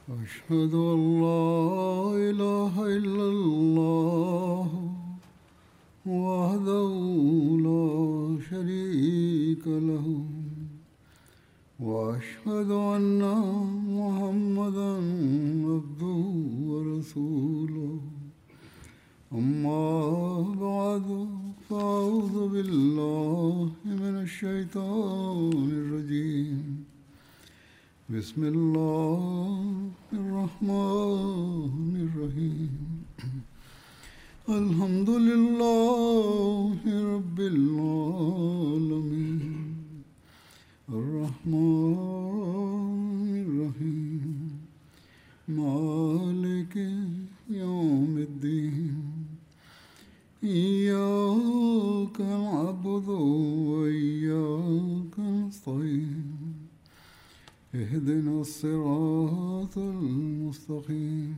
أشهد أن لا إله إلا الله وحده لا شريك له وأشهد أن محمدا عبده ورسوله أما بعد فأعوذ بالله من الشيطان الرجيم بسم الله الرحمن الرحيم الحمد لله رب العالمين الرحمن الرحيم مالك يوم الدين إياك نعبد وإياك نستعين اهدنا الصراط المستقيم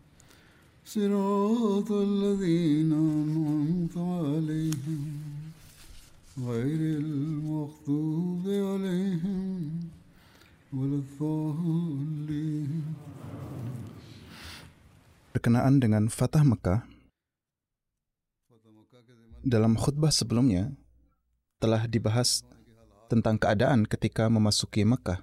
صراط الذين أنعمت عليهم غير المغضوب عليهم ولا الضالين. Berkenaan dengan Fatah Mekah, dalam khutbah sebelumnya telah dibahas tentang keadaan ketika memasuki Mekah.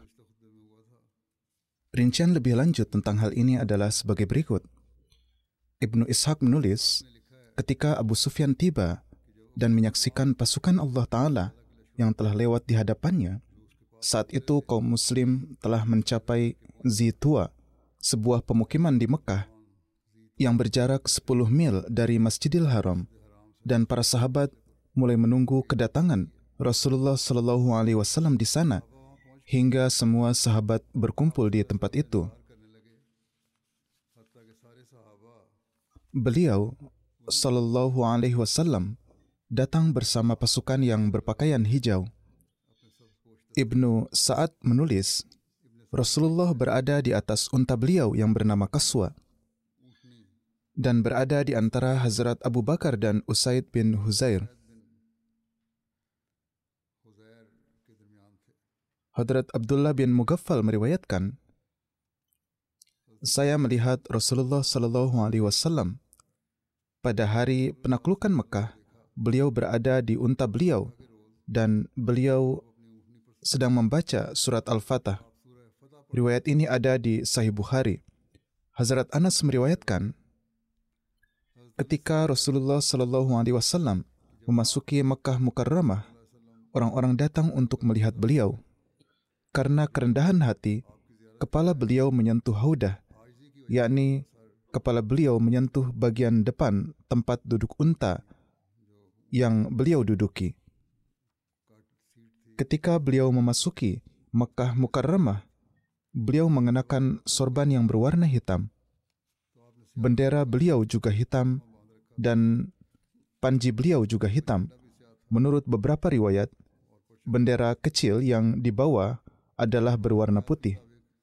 Rincian lebih lanjut tentang hal ini adalah sebagai berikut. Ibnu Ishaq menulis, ketika Abu Sufyan tiba dan menyaksikan pasukan Allah Ta'ala yang telah lewat di hadapannya, saat itu kaum muslim telah mencapai Zitua, sebuah pemukiman di Mekah yang berjarak 10 mil dari Masjidil Haram, dan para sahabat mulai menunggu kedatangan Rasulullah SAW di sana hingga semua sahabat berkumpul di tempat itu. Beliau SAW datang bersama pasukan yang berpakaian hijau. Ibnu Sa'ad menulis, Rasulullah berada di atas unta beliau yang bernama Qaswa dan berada di antara Hazrat Abu Bakar dan Usaid bin Huzair. Hadrat Abdullah bin Mughaffal meriwayatkan, saya melihat Rasulullah SAW pada hari penaklukan Mekah. Beliau berada di unta beliau dan beliau sedang membaca surat Al-Fatah. Riwayat ini ada di Sahih Bukhari. Hazrat Anas meriwayatkan, ketika Rasulullah SAW memasuki Mekah Mukarramah, orang-orang datang untuk melihat beliau. Karena kerendahan hati, kepala beliau menyentuh haudah, yakni kepala beliau menyentuh bagian depan tempat duduk unta yang beliau duduki. Ketika beliau memasuki Mekah Mukarramah, beliau mengenakan sorban yang berwarna hitam. Bendera beliau juga hitam dan panji beliau juga hitam. Menurut beberapa riwayat, bendera kecil yang dibawa adalah berwarna putih.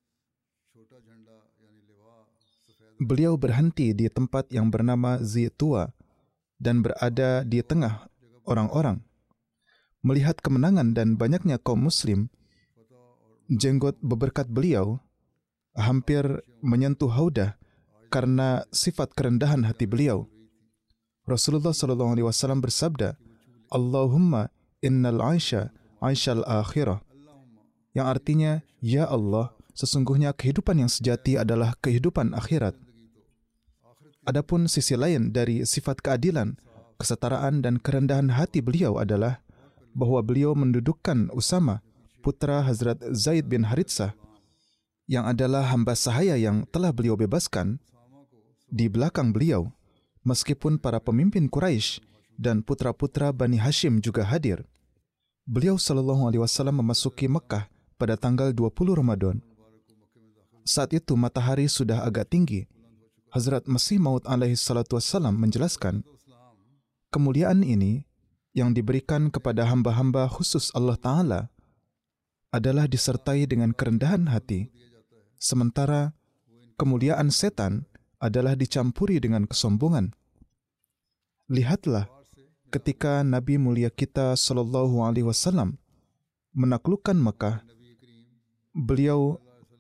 Beliau berhenti di tempat yang bernama Zitua dan berada di tengah orang-orang. Melihat kemenangan dan banyaknya kaum muslim, jenggot beberkat beliau hampir menyentuh haudah karena sifat kerendahan hati beliau. Rasulullah SAW bersabda, Allahumma innal aisha aishal akhirah, yang artinya, ya Allah, sesungguhnya kehidupan yang sejati adalah kehidupan akhirat. Adapun sisi lain dari sifat keadilan, kesetaraan dan kerendahan hati beliau adalah bahwa beliau mendudukkan Usama, putra Hazrat Zaid bin Haritsah, yang adalah hamba sahaya yang telah beliau bebaskan, di belakang beliau, meskipun para pemimpin Quraisy dan putra-putra Bani Hashim juga hadir. Beliau SAW memasuki Mekah pada tanggal 20 Ramadan. Saat itu matahari sudah agak tinggi. Hazrat Masih Maud alaihissalam menjelaskan, kemuliaan ini yang diberikan kepada hamba-hamba khusus Allah Ta'ala adalah disertai dengan kerendahan hati, sementara kemuliaan setan adalah dicampuri dengan kesombongan. Lihatlah ketika Nabi mulia kita SAW menaklukkan Mekah, beliau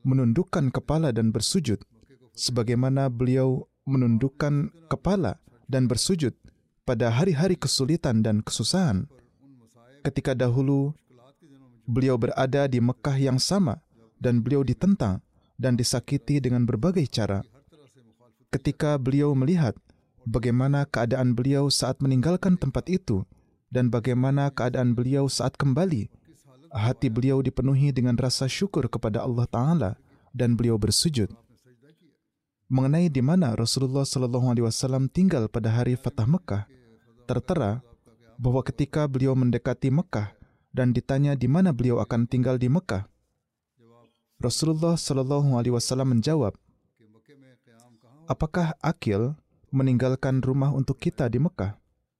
menundukkan kepala dan bersujud, sebagaimana beliau menundukkan kepala dan bersujud pada hari-hari kesulitan dan kesusahan. Ketika dahulu beliau berada di Mekah yang sama dan beliau ditentang dan disakiti dengan berbagai cara. Ketika beliau melihat bagaimana keadaan beliau saat meninggalkan tempat itu dan bagaimana keadaan beliau saat kembali, hati beliau dipenuhi dengan rasa syukur kepada Allah Ta'ala dan beliau bersujud. Mengenai di mana Rasulullah SAW tinggal pada hari Fatah Mekah, tertera bahwa ketika beliau mendekati Mekah dan ditanya di mana beliau akan tinggal di Mekah, Rasulullah SAW menjawab, "Apakah Aqil meninggalkan rumah untuk kita di Mekah?"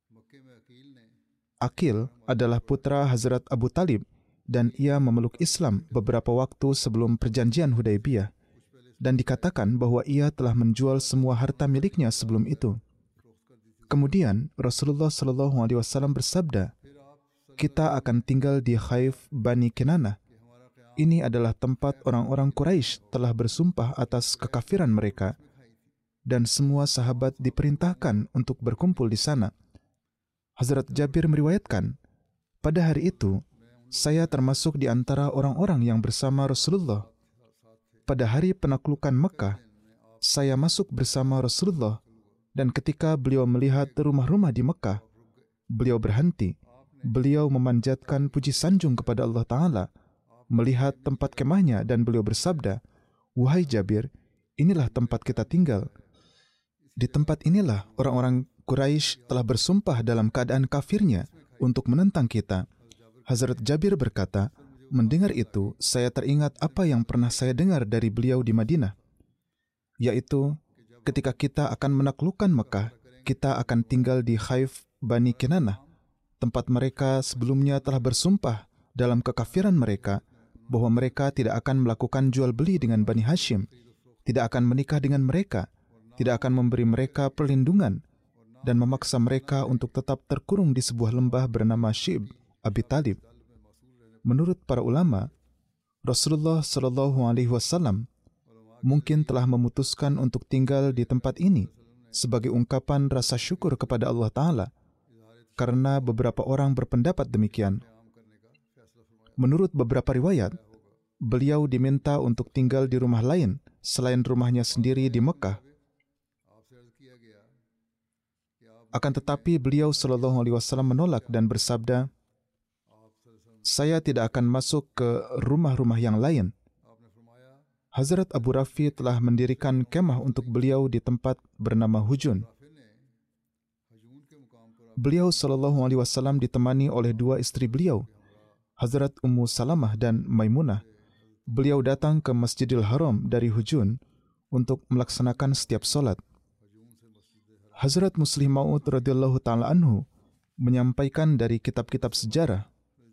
Aqil adalah putra Hazrat Abu Talib dan ia memeluk Islam beberapa waktu sebelum perjanjian Hudaybiyah, dan dikatakan bahwa ia telah menjual semua harta miliknya sebelum itu. Kemudian Rasulullah SAW bersabda, "Kita akan tinggal di Khaif Bani Kinanah. Ini adalah tempat orang-orang Quraisy telah bersumpah atas kekafiran mereka, dan semua sahabat diperintahkan untuk berkumpul di sana." Hazrat Jabir meriwayatkan, pada hari itu, saya termasuk di antara orang-orang yang bersama Rasulullah. Pada hari penaklukan Mekah, saya masuk bersama Rasulullah, dan ketika beliau melihat rumah-rumah di Mekah, beliau berhenti. Beliau memanjatkan puji sanjung kepada Allah Ta'ala, melihat tempat kemahnya, dan beliau bersabda, "Wahai Jabir, inilah tempat kita tinggal. Di tempat inilah orang-orang Quraisy telah bersumpah dalam keadaan kafirnya untuk menentang kita." Hazrat Jabir berkata, mendengar itu, saya teringat apa yang pernah saya dengar dari beliau di Madinah, yaitu ketika kita akan menaklukkan Mekah, kita akan tinggal di Khaif Bani Kinanah. Tempat mereka sebelumnya telah bersumpah dalam kekafiran mereka bahwa mereka tidak akan melakukan jual beli dengan Bani Hashim, tidak akan menikah dengan mereka, tidak akan memberi mereka perlindungan, dan memaksa mereka untuk tetap terkurung di sebuah lembah bernama Shib Abi Talib. Menurut para ulama, Rasulullah SAW mungkin telah memutuskan untuk tinggal di tempat ini sebagai ungkapan rasa syukur kepada Allah Ta'ala, karena beberapa orang berpendapat demikian. Menurut beberapa riwayat, beliau diminta untuk tinggal di rumah lain selain rumahnya sendiri di Mekah. Akan tetapi beliau SAW menolak dan bersabda, "Saya tidak akan masuk ke rumah-rumah yang lain." Hazrat Abu Rafi telah mendirikan kemah untuk beliau di tempat bernama Hujun. Beliau SAW ditemani oleh dua istri beliau, Hazrat Ummu Salamah dan Maimunah. Beliau datang ke Masjidil Haram dari Hujun untuk melaksanakan setiap solat. Hazrat Muslih Maud radhiyallahu ta'ala anhu menyampaikan dari kitab-kitab sejarah,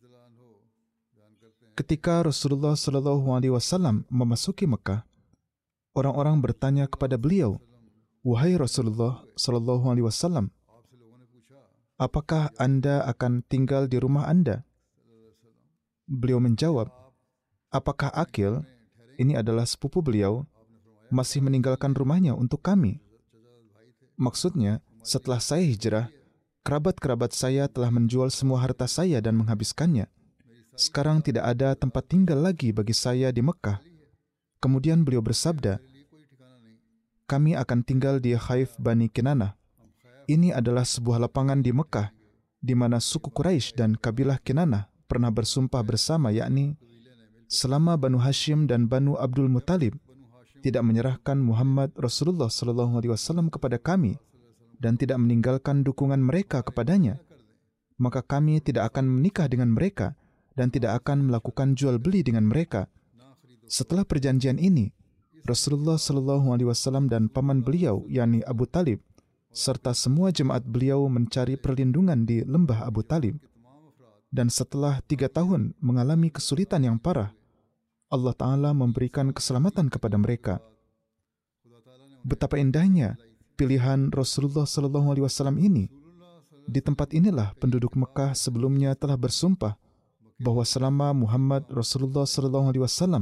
ketika Rasulullah SAW memasuki Mekah, orang-orang bertanya kepada beliau, "Wahai Rasulullah SAW, apakah Anda akan tinggal di rumah Anda?" Beliau menjawab, "Apakah Aqil," ini adalah sepupu beliau, "masih meninggalkan rumahnya untuk kami?" Maksudnya, setelah saya hijrah, kerabat-kerabat saya telah menjual semua harta saya dan menghabiskannya. Sekarang tidak ada tempat tinggal lagi bagi saya di Mekah. Kemudian beliau bersabda, "Kami akan tinggal di Khaif Bani Kinanah. Ini adalah sebuah lapangan di Mekah, di mana suku Quraisy dan kabilah Kinanah pernah bersumpah bersama, yakni, selama Banu Hashim dan Banu Abdul Muttalib tidak menyerahkan Muhammad Rasulullah SAW kepada kami dan tidak meninggalkan dukungan mereka kepadanya, maka kami tidak akan menikah dengan mereka dan tidak akan melakukan jual beli dengan mereka." Setelah perjanjian ini, Rasulullah SAW dan paman beliau, yakni Abu Talib, serta semua jemaat beliau mencari perlindungan di lembah Abu Talib. Dan setelah 3 tahun mengalami kesulitan yang parah, Allah Ta'ala memberikan keselamatan kepada mereka. Betapa indahnya pilihan Rasulullah SAW ini. Di tempat inilah penduduk Mekah sebelumnya telah bersumpah bahwa selama Muhammad Rasulullah SAW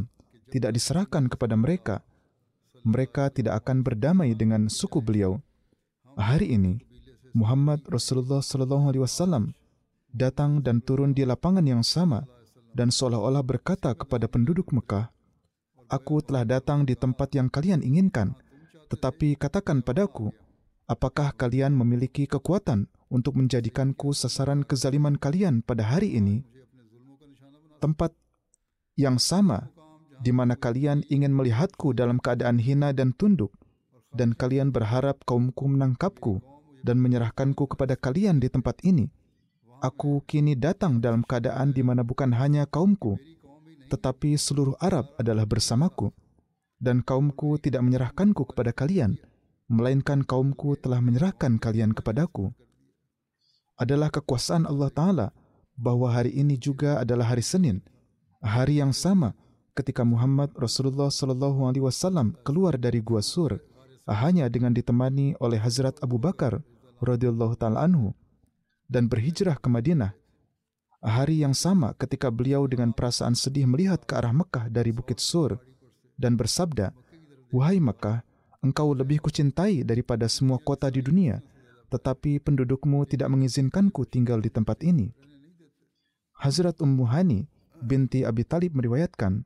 tidak diserahkan kepada mereka, mereka tidak akan berdamai dengan suku beliau. Hari ini, Muhammad Rasulullah SAW datang dan turun di lapangan yang sama dan seolah-olah berkata kepada penduduk Mekah, "Aku telah datang di tempat yang kalian inginkan, tetapi katakan padaku, apakah kalian memiliki kekuatan untuk menjadikanku sasaran kezaliman kalian pada hari ini? Tempat yang sama di mana kalian ingin melihatku dalam keadaan hina dan tunduk, dan kalian berharap kaumku menangkapku dan menyerahkanku kepada kalian di tempat ini. Aku kini datang dalam keadaan di mana bukan hanya kaumku, tetapi seluruh Arab adalah bersamaku, dan kaumku tidak menyerahkanku kepada kalian, melainkan kaumku telah menyerahkan kalian kepadaku." Adalah kekuasaan Allah Ta'ala bahwa hari ini juga adalah hari Senin, hari yang sama ketika Muhammad Rasulullah SAW keluar dari Gua Sur, hanya dengan ditemani oleh Hazrat Abu Bakar radhiyallahu ta'ala anhu, dan berhijrah ke Madinah. Hari yang sama ketika beliau dengan perasaan sedih melihat ke arah Mekah dari Bukit Sur dan bersabda, "Wahai Mekah, engkau lebih kucintai daripada semua kota di dunia, tetapi pendudukmu tidak mengizinkanku tinggal di tempat ini." Hazrat Ummu Hani binti Abi Talib meriwayatkan,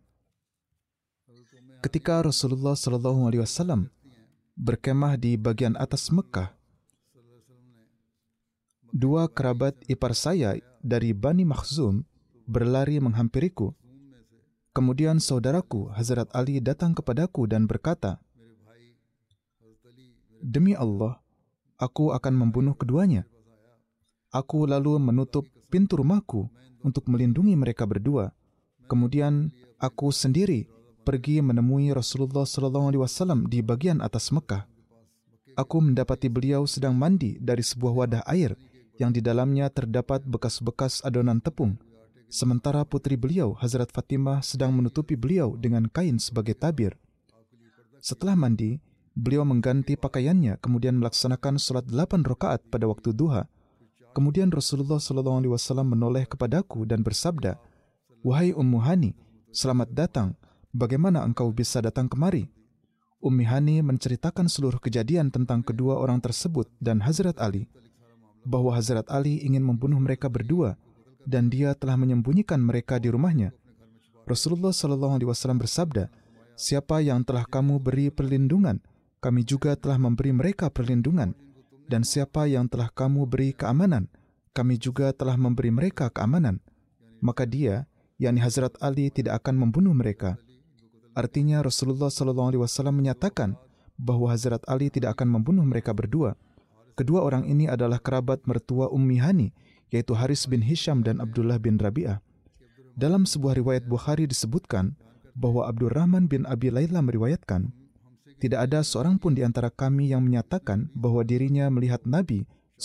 ketika Rasulullah SAW berkemah di bagian atas Mekah, dua kerabat ipar saya dari Bani Makhzum berlari menghampiriku. Kemudian saudaraku Hazrat Ali datang kepadaku dan berkata, "Demi Allah, aku akan membunuh keduanya." Aku lalu menutup pintu rumahku untuk melindungi mereka berdua. Kemudian aku sendiri pergi menemui Rasulullah SAW di bagian atas Mekah. Aku mendapati beliau sedang mandi dari sebuah wadah air yang di dalamnya terdapat bekas-bekas adonan tepung, sementara putri beliau, Hazrat Fatimah, sedang menutupi beliau dengan kain sebagai tabir. Setelah mandi, beliau mengganti pakaiannya, kemudian melaksanakan sholat 8 rakaat pada waktu duha. Kemudian Rasulullah SAW menoleh kepadaku dan bersabda, "Wahai Ummu Hani, selamat datang. Bagaimana engkau bisa datang kemari?" Ummi Hani menceritakan seluruh kejadian tentang kedua orang tersebut dan Hazrat Ali, bahwa Hazrat Ali ingin membunuh mereka berdua dan dia telah menyembunyikan mereka di rumahnya. Rasulullah SAW bersabda, "Siapa yang telah kamu beri perlindungan, kami juga telah memberi mereka perlindungan. Dan siapa yang telah kamu beri keamanan, kami juga telah memberi mereka keamanan. Maka dia, yakni Hazrat Ali, tidak akan membunuh mereka." Artinya Rasulullah SAW menyatakan bahwa Hazrat Ali tidak akan membunuh mereka berdua. Kedua orang ini adalah kerabat mertua Ummi Hani, yaitu Haris bin Hisham dan Abdullah bin Rabi'ah. Dalam sebuah riwayat Bukhari disebutkan bahwa Abdurrahman bin Abi Layla meriwayatkan, "Tidak ada seorang pun di antara kami yang menyatakan bahwa dirinya melihat Nabi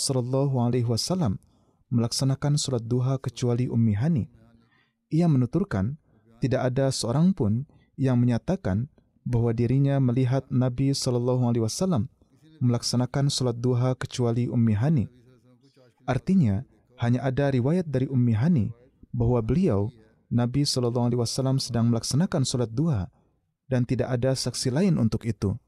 SAW melaksanakan surat duha kecuali Ummi Hani." Ia menuturkan, tidak ada seorang pun yang menyatakan bahwa dirinya melihat Nabi SAW melaksanakan sholat duha kecuali Ummi Hani. Artinya, hanya ada riwayat dari Ummi Hani bahwa beliau, Nabi SAW, sedang melaksanakan sholat duha dan tidak ada saksi lain untuk itu.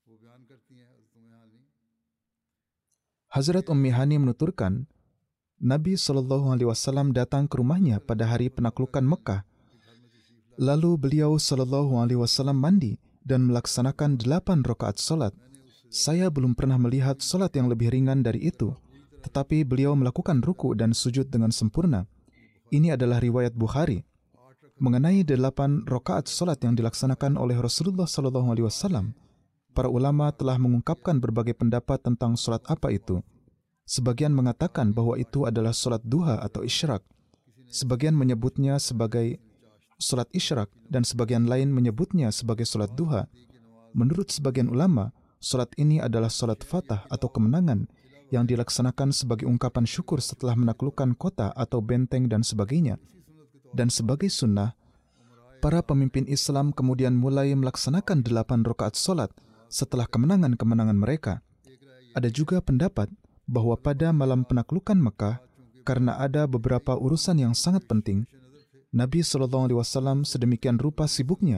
Hazrat Ummi Hani menuturkan, Nabi SAW datang ke rumahnya pada hari penaklukan Mekah. Lalu beliau SAW mandi dan melaksanakan 8 rakaat salat. Saya belum pernah melihat salat yang lebih ringan dari itu, tetapi beliau melakukan ruku dan sujud dengan sempurna. Ini adalah riwayat Bukhari. Mengenai 8 rakaat salat yang dilaksanakan oleh Rasulullah SAW, para ulama telah mengungkapkan berbagai pendapat tentang salat apa itu. Sebagian mengatakan bahwa itu adalah salat duha atau isyraq. Sebagian menyebutnya sebagai salat isyraq dan sebagian lain menyebutnya sebagai salat duha. Menurut sebagian ulama, salat ini adalah salat fatah atau kemenangan yang dilaksanakan sebagai ungkapan syukur setelah menaklukkan kota atau benteng dan sebagainya. Dan sebagai sunnah, para pemimpin Islam kemudian mulai melaksanakan 8 rakaat salat setelah kemenangan-kemenangan mereka. Ada juga pendapat bahwa pada malam penaklukan Mekah, karena ada beberapa urusan yang sangat penting, Nabi SAW sedemikian rupa sibuknya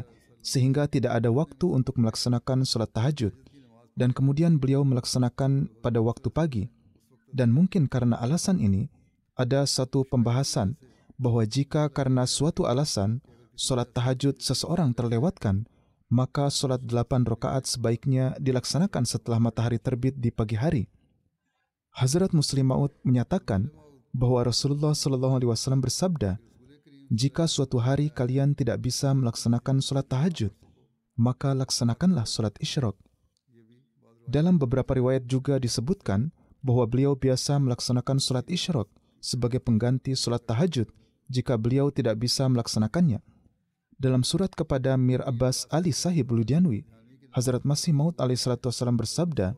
sehingga tidak ada waktu untuk melaksanakan sholat tahajud, dan kemudian beliau melaksanakan pada waktu pagi. Dan mungkin karena alasan ini, ada satu pembahasan bahwa jika karena suatu alasan sholat tahajud seseorang terlewatkan, maka sholat 8 rakaat sebaiknya dilaksanakan setelah matahari terbit di pagi hari. Hazrat Muslim Maud menyatakan bahwa Rasulullah SAW bersabda, jika suatu hari kalian tidak bisa melaksanakan sholat tahajud, maka laksanakanlah sholat isyraq. Dalam beberapa riwayat juga disebutkan bahwa beliau biasa melaksanakan sholat isyraq sebagai pengganti sholat tahajud jika beliau tidak bisa melaksanakannya. Dalam surat kepada Mir Abbas Ali Sahib Ludianwi, Hazrat Masih Maud alaihissalam bersabda,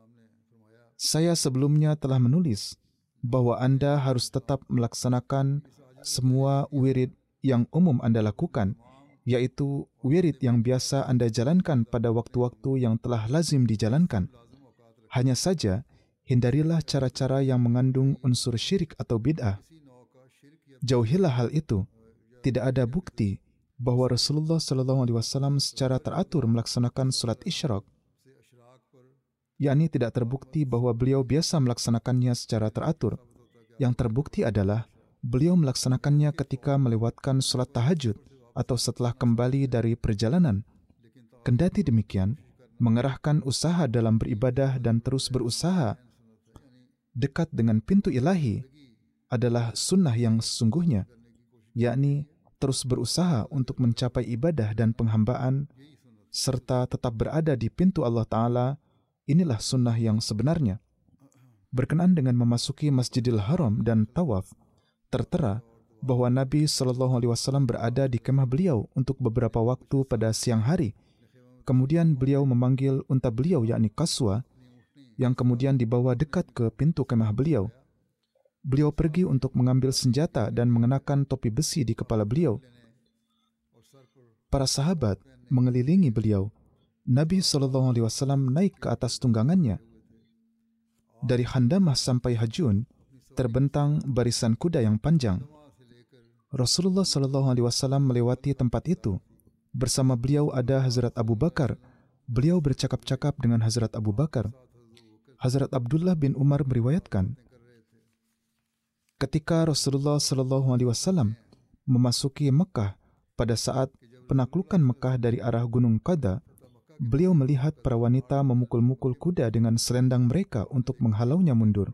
saya sebelumnya telah menulis bahwa Anda harus tetap melaksanakan semua wirid yang umum Anda lakukan, yaitu wirid yang biasa Anda jalankan pada waktu-waktu yang telah lazim dijalankan. Hanya saja, hindarilah cara-cara yang mengandung unsur syirik atau bid'ah. Jauhilah hal itu. Tidak ada bukti bahwa Rasulullah SAW secara teratur melaksanakan sholat isyraq, yakni tidak terbukti bahwa beliau biasa melaksanakannya secara teratur. Yang terbukti adalah beliau melaksanakannya ketika melewatkan sholat tahajud atau setelah kembali dari perjalanan. Kendati demikian, mengerahkan usaha dalam beribadah dan terus berusaha dekat dengan pintu ilahi adalah sunnah yang sesungguhnya, yakni terus berusaha untuk mencapai ibadah dan penghambaan serta tetap berada di pintu Allah Ta'ala. Inilah sunnah yang sebenarnya. Berkenaan dengan memasuki Masjidil Haram dan tawaf, tertera bahwa Nabi SAW berada di kemah beliau untuk beberapa waktu pada siang hari. Kemudian beliau memanggil unta beliau, yakni Qaswa, yang kemudian dibawa dekat ke pintu kemah beliau. Beliau pergi untuk mengambil senjata dan mengenakan topi besi di kepala beliau. Para sahabat mengelilingi beliau. Nabi SAW naik ke atas tunggangannya. Dari Handamah sampai Hajun terbentang barisan kuda yang panjang. Rasulullah SAW melewati tempat itu. Bersama beliau ada Hazrat Abu Bakar. Beliau bercakap-cakap dengan Hazrat Abu Bakar. Hazrat Abdullah bin Umar meriwayatkan, ketika Rasulullah SAW memasuki Mekah pada saat penaklukan Mekah dari arah Gunung Qada, beliau melihat para wanita memukul-mukul kuda dengan selendang mereka untuk menghalaunya mundur.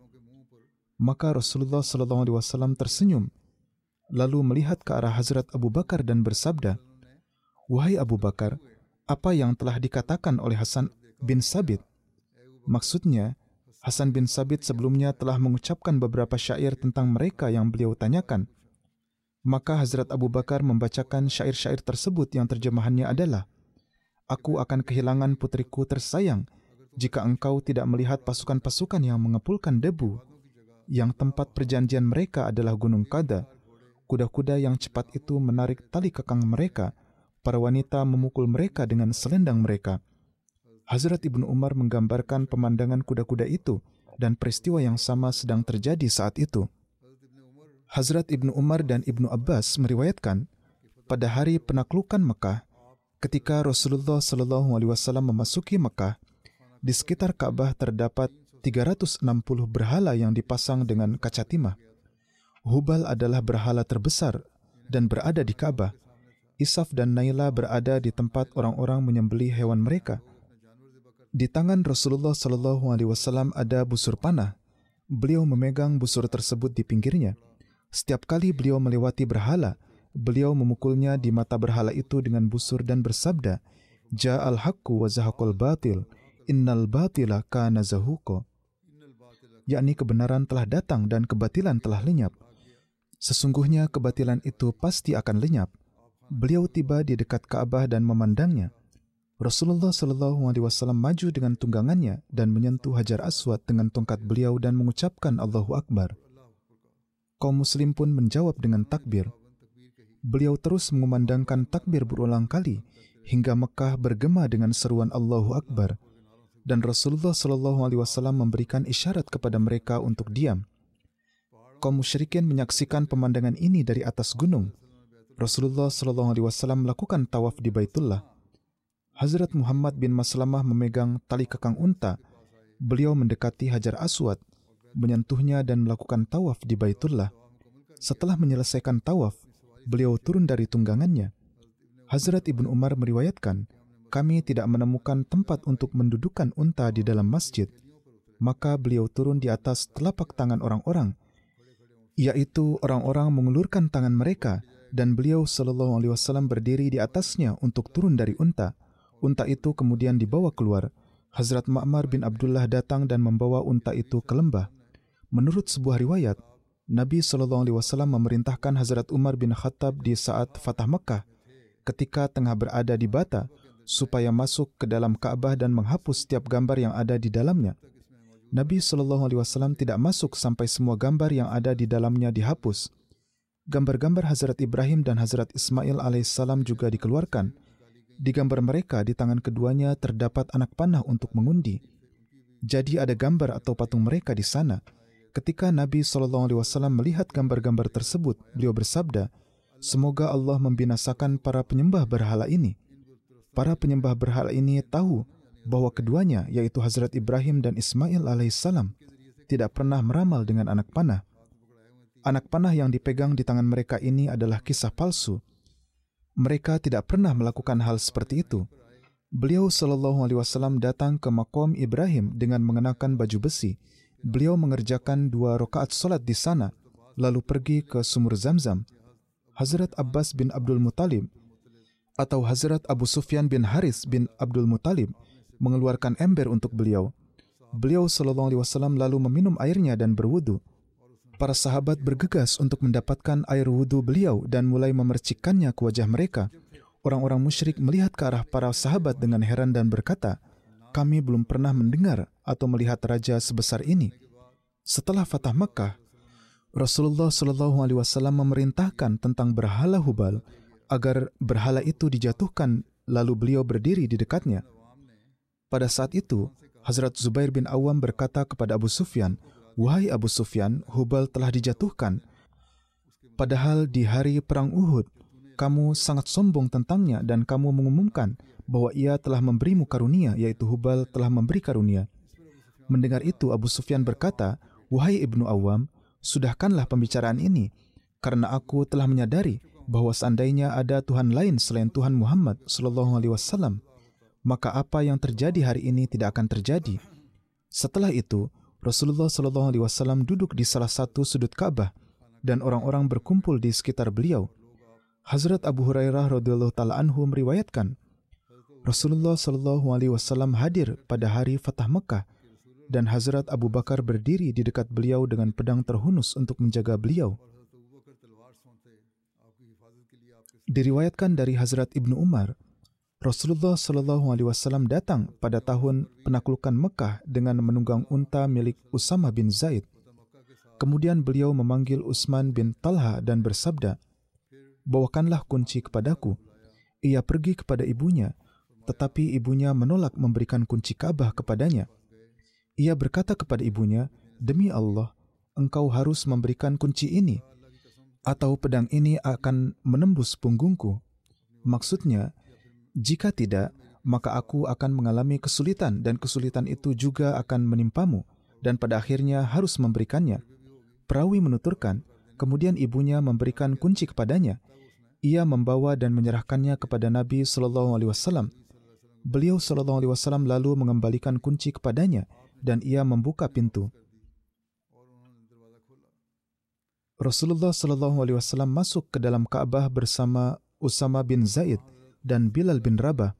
Maka Rasulullah SAW tersenyum, lalu melihat ke arah Hazrat Abu Bakar dan bersabda, "Wahai Abu Bakar, apa yang telah dikatakan oleh Hasan bin Sabit?" Maksudnya, Hasan bin Sabit sebelumnya telah mengucapkan beberapa syair tentang mereka yang beliau tanyakan. Maka Hazrat Abu Bakar membacakan syair-syair tersebut yang terjemahannya adalah, "Aku akan kehilangan putriku tersayang jika engkau tidak melihat pasukan-pasukan yang mengepulkan debu, yang tempat perjanjian mereka adalah Gunung Qada. Kuda-kuda yang cepat itu menarik tali kekang mereka, para wanita memukul mereka dengan selendang mereka." Hazrat Ibnu Umar menggambarkan pemandangan kuda-kuda itu dan peristiwa yang sama sedang terjadi saat itu. Hazrat Ibnu Umar dan Ibnu Abbas meriwayatkan, pada hari penaklukan Mekah, ketika Rasulullah SAW memasuki Mekah, di sekitar Ka'bah terdapat 360 berhala yang dipasang dengan kaca timah. Hubal adalah berhala terbesar dan berada di Ka'bah. Isaf dan Naila berada di tempat orang-orang menyembelih hewan mereka. Di tangan Rasulullah SAW ada busur panah. Beliau memegang busur tersebut di pinggirnya. Setiap kali beliau melewati berhala, beliau memukulnya di mata berhala itu dengan busur dan bersabda, "Ja'al haqqu wa zahaqal batil, innal batila kana zahuqa." Yakni kebenaran telah datang dan kebatilan telah lenyap. Sesungguhnya kebatilan itu pasti akan lenyap. Beliau tiba di dekat Ka'bah dan memandangnya. Rasulullah SAW maju dengan tunggangannya dan menyentuh Hajar Aswad dengan tongkat beliau dan mengucapkan Allahu Akbar. Kaum muslim pun menjawab dengan takbir. Beliau terus mengumandangkan takbir berulang kali hingga Mekah bergema dengan seruan Allahu Akbar, dan Rasulullah SAW memberikan isyarat kepada mereka untuk diam. Kaum musyrikin menyaksikan pemandangan ini dari atas gunung. Rasulullah SAW melakukan tawaf di Baitullah. Hazrat Muhammad bin Maslamah memegang tali kekang unta. Beliau mendekati Hajar Aswad, menyentuhnya dan melakukan tawaf di Baitullah. Setelah menyelesaikan tawaf, beliau turun dari tunggangannya. Hazrat Ibnu Umar meriwayatkan, kami tidak menemukan tempat untuk mendudukkan unta di dalam masjid. Maka beliau turun di atas telapak tangan orang-orang, yaitu orang-orang mengulurkan tangan mereka, dan beliau sallallahu alaihi wasallam berdiri di atasnya untuk turun dari unta. Unta itu kemudian dibawa keluar. Hazrat Ma'mar bin Abdullah datang dan membawa unta itu ke lembah. Menurut sebuah riwayat, Nabi sallallahu alaihi wasallam memerintahkan Hazrat Umar bin Khattab di saat Fatah Mekah, ketika tengah berada di Bata, supaya masuk ke dalam Ka'bah dan menghapus setiap gambar yang ada di dalamnya. Nabi sallallahu alaihi wasallam tidak masuk sampai semua gambar yang ada di dalamnya dihapus. Gambar-gambar Hazrat Ibrahim dan Hazrat Ismail alaihissalam juga dikeluarkan. Di gambar mereka, di tangan keduanya terdapat anak panah untuk mengundi. Jadi ada gambar atau patung mereka di sana. Ketika Nabi SAW melihat gambar-gambar tersebut, beliau bersabda, semoga Allah membinasakan para penyembah berhala ini. Para penyembah berhala ini tahu bahwa keduanya, yaitu Hazrat Ibrahim dan Ismail alaihissalam, tidak pernah meramal dengan anak panah. Anak panah yang dipegang di tangan mereka ini adalah kisah palsu. Mereka tidak pernah melakukan hal seperti itu. Beliau sallallahu alaihi wasallam datang ke maqam Ibrahim dengan mengenakan baju besi. Beliau mengerjakan 2 rakaat salat di sana, lalu pergi ke sumur Zamzam. Hazrat Abbas bin Abdul Muttalib atau Hazrat Abu Sufyan bin Haris bin Abdul Muttalib mengeluarkan ember untuk beliau. Beliau sallallahu alaihi wasallam lalu meminum airnya dan berwudu. Para sahabat bergegas untuk mendapatkan air wudu beliau dan mulai memercikkannya ke wajah mereka. Orang-orang musyrik melihat ke arah para sahabat dengan heran dan berkata, kami belum pernah mendengar atau melihat raja sebesar ini. Setelah Fatah Mekah, Rasulullah SAW memerintahkan tentang berhala Hubal agar berhala itu dijatuhkan, lalu beliau berdiri di dekatnya. Pada saat itu, Hazrat Zubair bin Awam berkata kepada Abu Sufyan, wahai Abu Sufyan, Hubal telah dijatuhkan. Padahal di hari perang Uhud, kamu sangat sombong tentangnya dan kamu mengumumkan bahwa ia telah memberimu karunia, yaitu Hubal telah memberi karunia. Mendengar itu, Abu Sufyan berkata, wahai Ibnu Awam, sudahkanlah pembicaraan ini, karena aku telah menyadari bahwa seandainya ada Tuhan lain selain Tuhan Muhammad SAW, maka apa yang terjadi hari ini tidak akan terjadi. Setelah itu, Rasulullah SAW duduk di salah satu sudut Ka'bah dan orang-orang berkumpul di sekitar beliau. Hazrat Abu Hurairah radhiyallahu taala anhu meriwayatkan, Rasulullah SAW hadir pada hari Fatah Mekah dan Hazrat Abu Bakar berdiri di dekat beliau dengan pedang terhunus untuk menjaga beliau. Diriwayatkan dari Hazrat Ibnu Umar, Rasulullah SAW datang pada tahun penaklukan Mekah dengan menunggang unta milik Usamah bin Zaid. Kemudian beliau memanggil Utsman bin Talha dan bersabda, bawakanlah kunci kepadaku. Ia pergi kepada ibunya, tetapi ibunya menolak memberikan kunci Ka'bah kepadanya. Ia berkata kepada ibunya, demi Allah, engkau harus memberikan kunci ini, atau pedang ini akan menembus punggungku. Maksudnya, jika tidak, maka aku akan mengalami kesulitan dan kesulitan itu juga akan menimpamu dan pada akhirnya harus memberikannya. Perawi menuturkan, kemudian ibunya memberikan kunci kepadanya. Ia membawa dan menyerahkannya kepada Nabi SAW. Beliau SAW lalu mengembalikan kunci kepadanya dan ia membuka pintu. Rasulullah SAW masuk ke dalam Ka'bah bersama Usamah bin Zaid dan Bilal bin Rabah.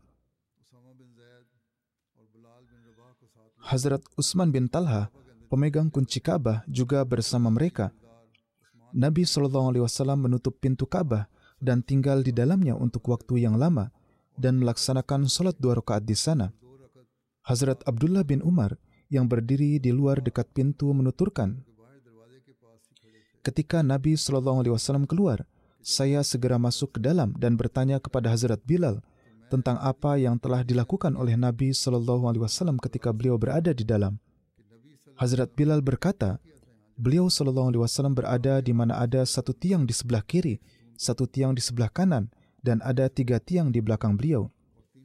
Hazrat Utsman bin Talha, pemegang kunci Ka'bah, juga bersama mereka. Nabi SAW menutup pintu Ka'bah dan tinggal di dalamnya untuk waktu yang lama dan melaksanakan sholat 2 rakaat di sana. Hazrat Abdullah bin Umar yang berdiri di luar dekat pintu menuturkan, ketika Nabi SAW keluar, saya segera masuk ke dalam dan bertanya kepada Hazrat Bilal tentang apa yang telah dilakukan oleh Nabi SAW ketika beliau berada di dalam. Hazrat Bilal berkata, beliau SAW berada di mana ada 1 tiang di sebelah kiri, 1 tiang di sebelah kanan, dan ada 3 tiang di belakang beliau.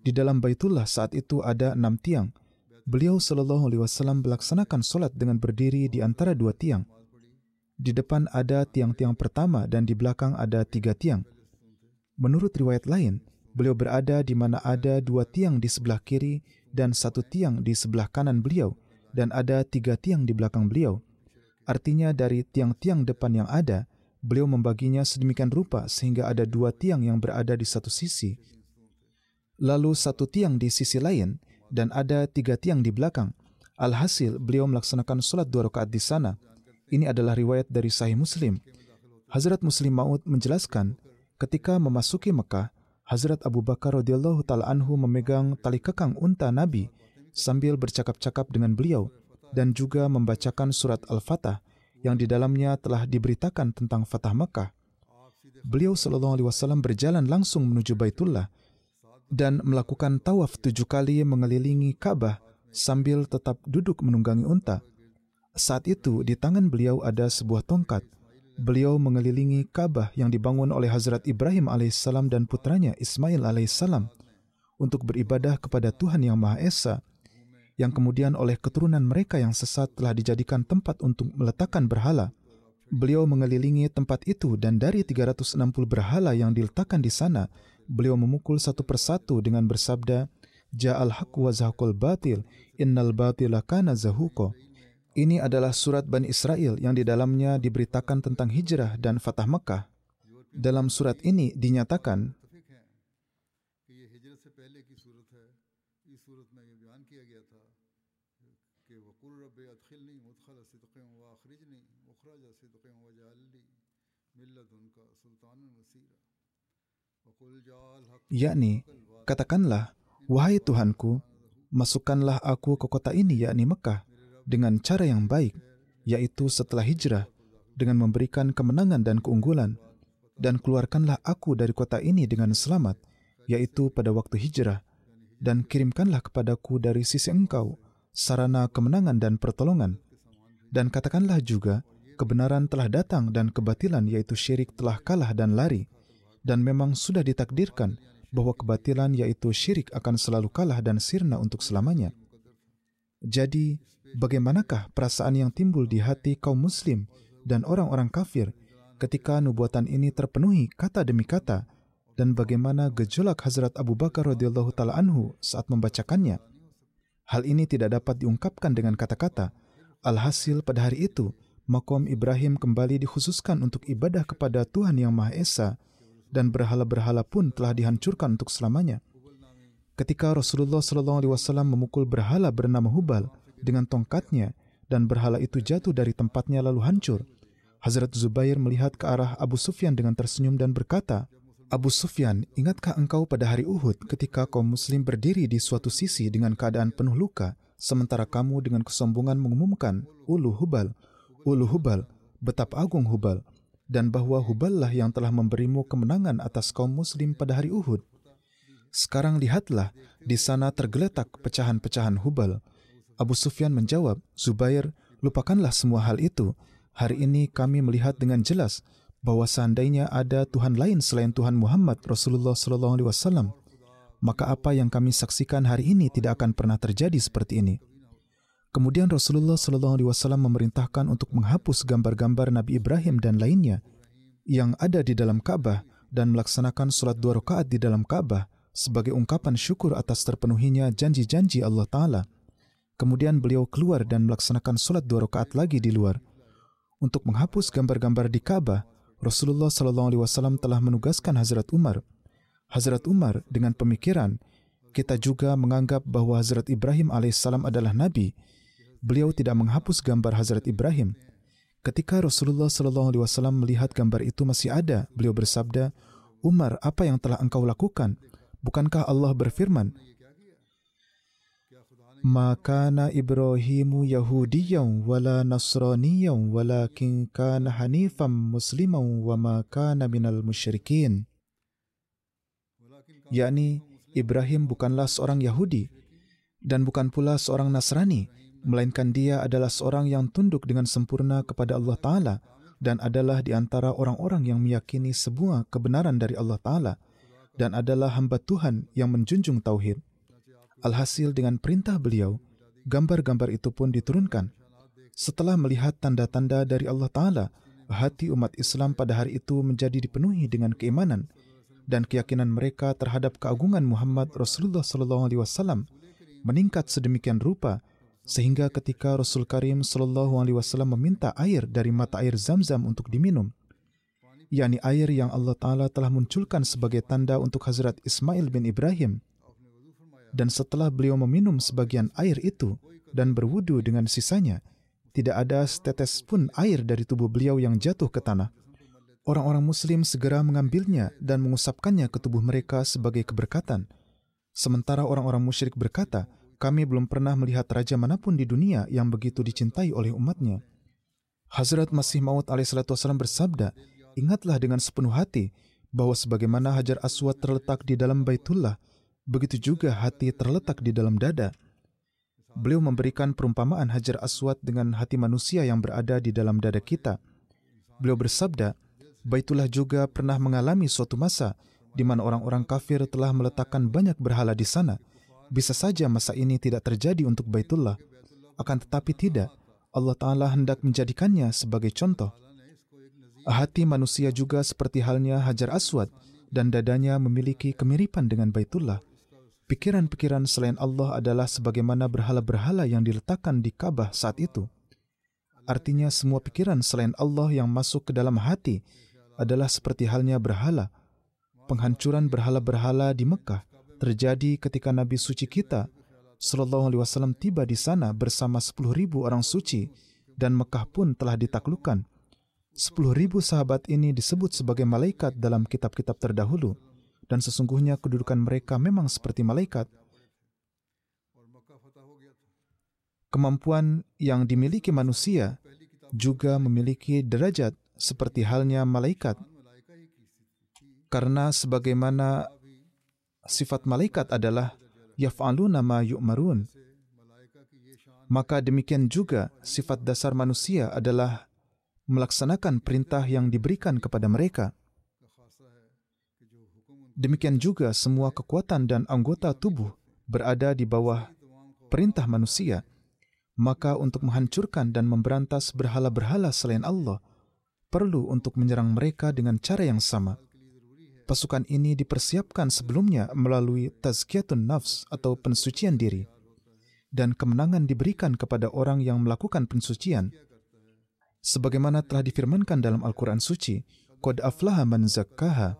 Di dalam Baitullah saat itu ada 6 tiang. Beliau sallallahu alaihi wasallam melaksanakan solat dengan berdiri di antara 2 tiang. Di depan ada tiang-tiang pertama dan di belakang ada 3 tiang. Menurut riwayat lain, beliau berada di mana ada 2 tiang di sebelah kiri dan 1 tiang di sebelah kanan beliau, dan ada 3 tiang di belakang beliau. Artinya dari tiang-tiang depan yang ada, beliau membaginya sedemikian rupa sehingga ada 2 tiang yang berada di satu sisi, lalu 1 tiang di sisi lain, dan ada 3 tiang di belakang. Alhasil, beliau melaksanakan solat 2 rakaat di sana. Ini adalah riwayat dari Sahih Muslim. Hazrat Muslim Maud menjelaskan, ketika memasuki Mekah, Hazrat Abu Bakar radhiyallahu ta'ala anhu memegang tali kekang unta Nabi sambil bercakap-cakap dengan beliau dan juga membacakan surat Al-Fatah yang di dalamnya telah diberitakan tentang Fatah Mekah. Beliau sallallahu alaihi wasallam berjalan langsung menuju Baitullah dan melakukan tawaf 7 kali mengelilingi Ka'bah sambil tetap duduk menunggangi unta. Saat itu di tangan beliau ada sebuah tongkat. Beliau mengelilingi Ka'bah yang dibangun oleh Hazrat Ibrahim alaihissalam dan putranya Ismail alaihissalam untuk beribadah kepada Tuhan Yang Maha Esa, yang kemudian oleh keturunan mereka yang sesat telah dijadikan tempat untuk meletakkan berhala. Beliau mengelilingi tempat itu dan dari 360 berhala yang diletakkan di sana, beliau memukul satu persatu dengan bersabda, Ja'al haqq wa zahaqal batil, innal batila kana zahuqa. Ini adalah surat Bani Israel yang di dalamnya diberitakan tentang hijrah dan Fatah Mekah. Dalam surat ini dinyatakan, yakni, katakanlah, wahai Tuhanku, masukkanlah aku ke kota ini, yakni Mekah, dengan cara yang baik, yaitu setelah hijrah, dengan memberikan kemenangan dan keunggulan, dan keluarkanlah aku dari kota ini dengan selamat, yaitu pada waktu hijrah, dan kirimkanlah kepadaku dari sisi Engkau sarana kemenangan dan pertolongan, dan katakanlah juga, kebenaran telah datang dan kebatilan yaitu syirik telah kalah dan lari, dan memang sudah ditakdirkan bahwa kebatilan yaitu syirik akan selalu kalah dan sirna untuk selamanya. Jadi, bagaimanakah perasaan yang timbul di hati kaum muslim dan orang-orang kafir ketika nubuatan ini terpenuhi kata demi kata, dan bagaimana gejolak Hazrat Abu Bakar radhiyallahu ta'ala anhu saat membacakannya? Hal ini tidak dapat diungkapkan dengan kata-kata. Alhasil pada hari itu, Maqam Ibrahim kembali dikhususkan untuk ibadah kepada Tuhan Yang Maha Esa, dan berhala-berhala pun telah dihancurkan untuk selamanya. Ketika Rasulullah SAW memukul berhala bernama Hubal dengan tongkatnya, dan berhala itu jatuh dari tempatnya lalu hancur, Hazrat Zubair melihat ke arah Abu Sufyan dengan tersenyum dan berkata, Abu Sufyan, ingatkah engkau pada hari Uhud ketika kaum muslim berdiri di suatu sisi dengan keadaan penuh luka, sementara kamu dengan kesombongan mengumumkan, Ulu Hubal, betapa agung Hubal, dan bahwa Huballah yang telah memberimu kemenangan atas kaum muslim pada hari Uhud. Sekarang lihatlah, di sana tergeletak pecahan-pecahan Hubal. Abu Sufyan menjawab, Zubair, lupakanlah semua hal itu. Hari ini kami melihat dengan jelas bahwa seandainya ada Tuhan lain selain Tuhan Muhammad Rasulullah SAW, maka apa yang kami saksikan hari ini tidak akan pernah terjadi seperti ini. Kemudian Rasulullah SAW memerintahkan untuk menghapus gambar-gambar Nabi Ibrahim dan lainnya yang ada di dalam Ka'bah dan melaksanakan sholat 2 rakaat di dalam Ka'bah sebagai ungkapan syukur atas terpenuhinya janji-janji Allah Ta'ala. Kemudian beliau keluar dan melaksanakan sholat 2 rakaat lagi di luar. Untuk menghapus gambar-gambar di Ka'bah, Rasulullah SAW telah menugaskan Hazrat Umar. Hazrat Umar dengan pemikiran, kita juga menganggap bahwa Hazrat Ibrahim alaihissalam adalah Nabi. Beliau tidak menghapus gambar Hazrat Ibrahim. Ketika Rasulullah SAW melihat gambar itu masih ada, beliau bersabda, Umar, apa yang telah engkau lakukan? Bukankah Allah berfirman, Ma kana Ibrahimu Yahudiyan wala Nasraniyan walakin kana hanifan musliman wa ma kana minal musyrikin. Yakni, Ibrahim bukanlah seorang Yahudi dan bukan pula seorang Nasrani, melainkan dia adalah seorang yang tunduk dengan sempurna kepada Allah Ta'ala dan adalah di antara orang-orang yang meyakini sebuah kebenaran dari Allah Ta'ala. dan adalah hamba Tuhan yang menjunjung tauhid. Alhasil dengan perintah beliau, gambar-gambar itu pun diturunkan. Setelah melihat tanda-tanda dari Allah Ta'ala, hati umat Islam pada hari itu menjadi dipenuhi dengan keimanan dan keyakinan mereka terhadap keagungan Muhammad Rasulullah SAW meningkat sedemikian rupa sehingga ketika Rasul Karim SAW meminta air dari mata air Zam-Zam untuk diminum, yakni air yang Allah Ta'ala telah munculkan sebagai tanda untuk Hazrat Ismail bin Ibrahim, dan setelah beliau meminum sebagian air itu dan berwudu dengan sisanya, tidak ada setetes pun air dari tubuh beliau yang jatuh ke tanah. Orang-orang Muslim segera mengambilnya dan mengusapkannya ke tubuh mereka sebagai keberkatan. Sementara orang-orang musyrik berkata, kami belum pernah melihat raja manapun di dunia yang begitu dicintai oleh umatnya. Hazrat Masih Maud alaihissalam bersabda, ingatlah dengan sepenuh hati bahwa sebagaimana Hajar Aswad terletak di dalam Baitullah, begitu juga hati terletak di dalam dada. Beliau memberikan perumpamaan Hajar Aswad dengan hati manusia yang berada di dalam dada kita. Beliau bersabda, Baitullah juga pernah mengalami suatu masa di mana orang-orang kafir telah meletakkan banyak berhala di sana. Bisa saja masa ini tidak terjadi untuk Baitullah. Akan tetapi tidak, Allah Ta'ala hendak menjadikannya sebagai contoh. Hati manusia juga seperti halnya Hajar Aswad dan dadanya memiliki kemiripan dengan Baitullah. Pikiran-pikiran selain Allah adalah sebagaimana berhala-berhala yang diletakkan di Ka'bah saat itu. Artinya semua pikiran selain Allah yang masuk ke dalam hati adalah seperti halnya berhala. Penghancuran berhala-berhala di Mekah terjadi ketika Nabi suci kita SAW tiba di sana bersama 10.000 orang suci dan Mekah pun telah ditaklukkan. 10.000 sahabat ini disebut sebagai malaikat dalam kitab-kitab terdahulu. Dan sesungguhnya kedudukan mereka memang seperti malaikat. Kemampuan yang dimiliki manusia juga memiliki derajat seperti halnya malaikat. Karena sebagaimana sifat malaikat adalah yaf'aluna ma yu'marun, maka demikian juga sifat dasar manusia adalah melaksanakan perintah yang diberikan kepada mereka. Demikian juga semua kekuatan dan anggota tubuh berada di bawah perintah manusia. Maka untuk menghancurkan dan memberantas berhala-berhala selain Allah, perlu untuk menyerang mereka dengan cara yang sama. Pasukan ini dipersiapkan sebelumnya melalui tazkiyatun nafs atau pensucian diri. Dan kemenangan diberikan kepada orang yang melakukan pensucian. Sebagaimana telah difirmankan dalam Al-Quran Suci, Qad aflaha man zakkaha.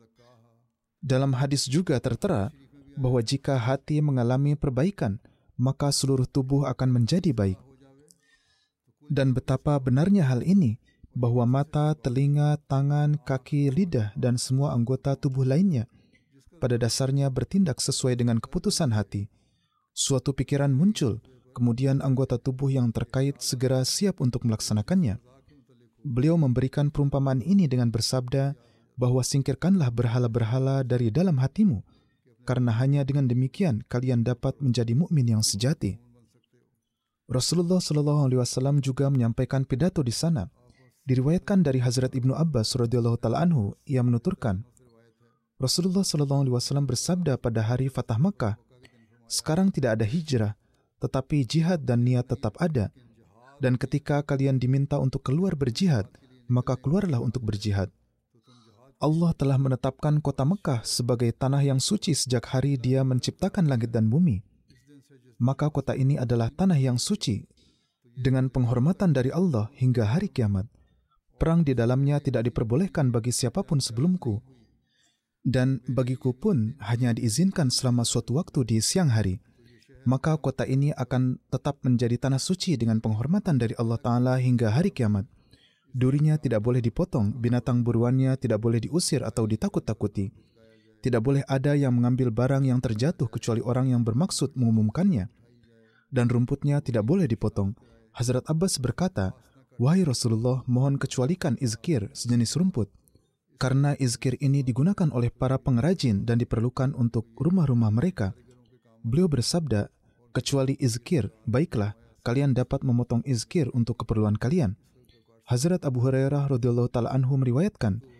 Dalam hadis juga tertera bahwa jika hati mengalami perbaikan, maka seluruh tubuh akan menjadi baik. Dan betapa benarnya hal ini, bahwa mata, telinga, tangan, kaki, lidah, dan semua anggota tubuh lainnya pada dasarnya bertindak sesuai dengan keputusan hati. Suatu pikiran muncul, kemudian anggota tubuh yang terkait segera siap untuk melaksanakannya. Beliau memberikan perumpamaan ini dengan bersabda, bahwa singkirkanlah berhala-berhala dari dalam hatimu, karena hanya dengan demikian kalian dapat menjadi mukmin yang sejati. Rasulullah SAW juga menyampaikan pidato di sana. Diriwayatkan dari Hazrat Ibnu Abbas radhiyallahu taala anhu, ia menuturkan, Rasulullah SAW bersabda pada hari Fatah Makkah, sekarang tidak ada hijrah, tetapi jihad dan niat tetap ada. Dan ketika kalian diminta untuk keluar berjihad, maka keluarlah untuk berjihad. Allah telah menetapkan kota Mekah sebagai tanah yang suci sejak hari Dia menciptakan langit dan bumi. Maka kota ini adalah tanah yang suci dengan penghormatan dari Allah hingga hari kiamat. Perang di dalamnya tidak diperbolehkan bagi siapapun sebelumku, dan bagiku pun hanya diizinkan selama suatu waktu di siang hari. Maka kota ini akan tetap menjadi tanah suci dengan penghormatan dari Allah Ta'ala hingga hari kiamat. Durinya tidak boleh dipotong, binatang buruannya tidak boleh diusir atau ditakut-takuti. Tidak boleh ada yang mengambil barang yang terjatuh kecuali orang yang bermaksud mengumumkannya. Dan rumputnya tidak boleh dipotong. Hazrat Abbas berkata, wahai Rasulullah, mohon kecualikan izkir sejenis rumput. Karena izkir ini digunakan oleh para pengrajin dan diperlukan untuk rumah-rumah mereka. Beliau bersabda, kecuali izkir, baiklah, kalian dapat memotong izkir untuk keperluan kalian. Hazrat Abu Hurairah radhiyallahu taala anhu meriwayatkan,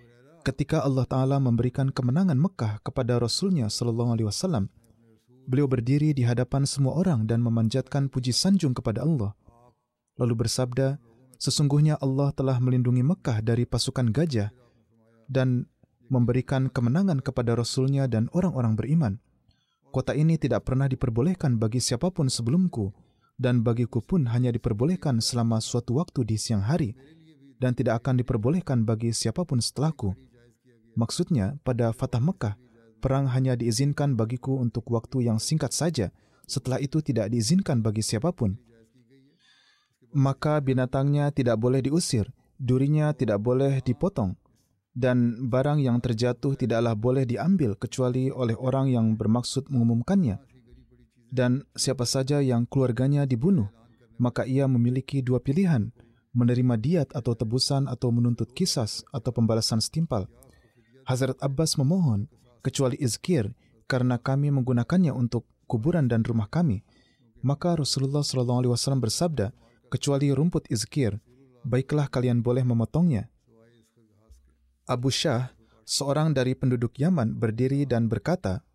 ketika Allah Ta'ala memberikan kemenangan Mekah kepada Rasulnya Sallallahu Alaihi Wasallam, beliau berdiri di hadapan semua orang dan memanjatkan puji sanjung kepada Allah. Lalu bersabda, sesungguhnya Allah telah melindungi Mekah dari pasukan gajah dan memberikan kemenangan kepada Rasulnya dan orang-orang beriman. Kota ini tidak pernah diperbolehkan bagi siapapun sebelumku, dan bagiku pun hanya diperbolehkan selama suatu waktu di siang hari, dan tidak akan diperbolehkan bagi siapapun setelahku. Maksudnya, pada Fatah Mekah, perang hanya diizinkan bagiku untuk waktu yang singkat saja. Setelah itu tidak diizinkan bagi siapapun. Maka binatangnya tidak boleh diusir, durinya tidak boleh dipotong, dan barang yang terjatuh tidaklah boleh diambil kecuali oleh orang yang bermaksud mengumumkannya. Dan siapa saja yang keluarganya dibunuh, maka ia memiliki dua pilihan, menerima diat atau tebusan atau menuntut qisas atau pembalasan setimpal. Hazrat Abbas memohon, kecuali izkir, karena kami menggunakannya untuk kuburan dan rumah kami. Maka Rasulullah SAW bersabda, kecuali rumput izkir, baiklah kalian boleh memotongnya. Abu Syah, seorang dari penduduk Yaman, berdiri dan berkata,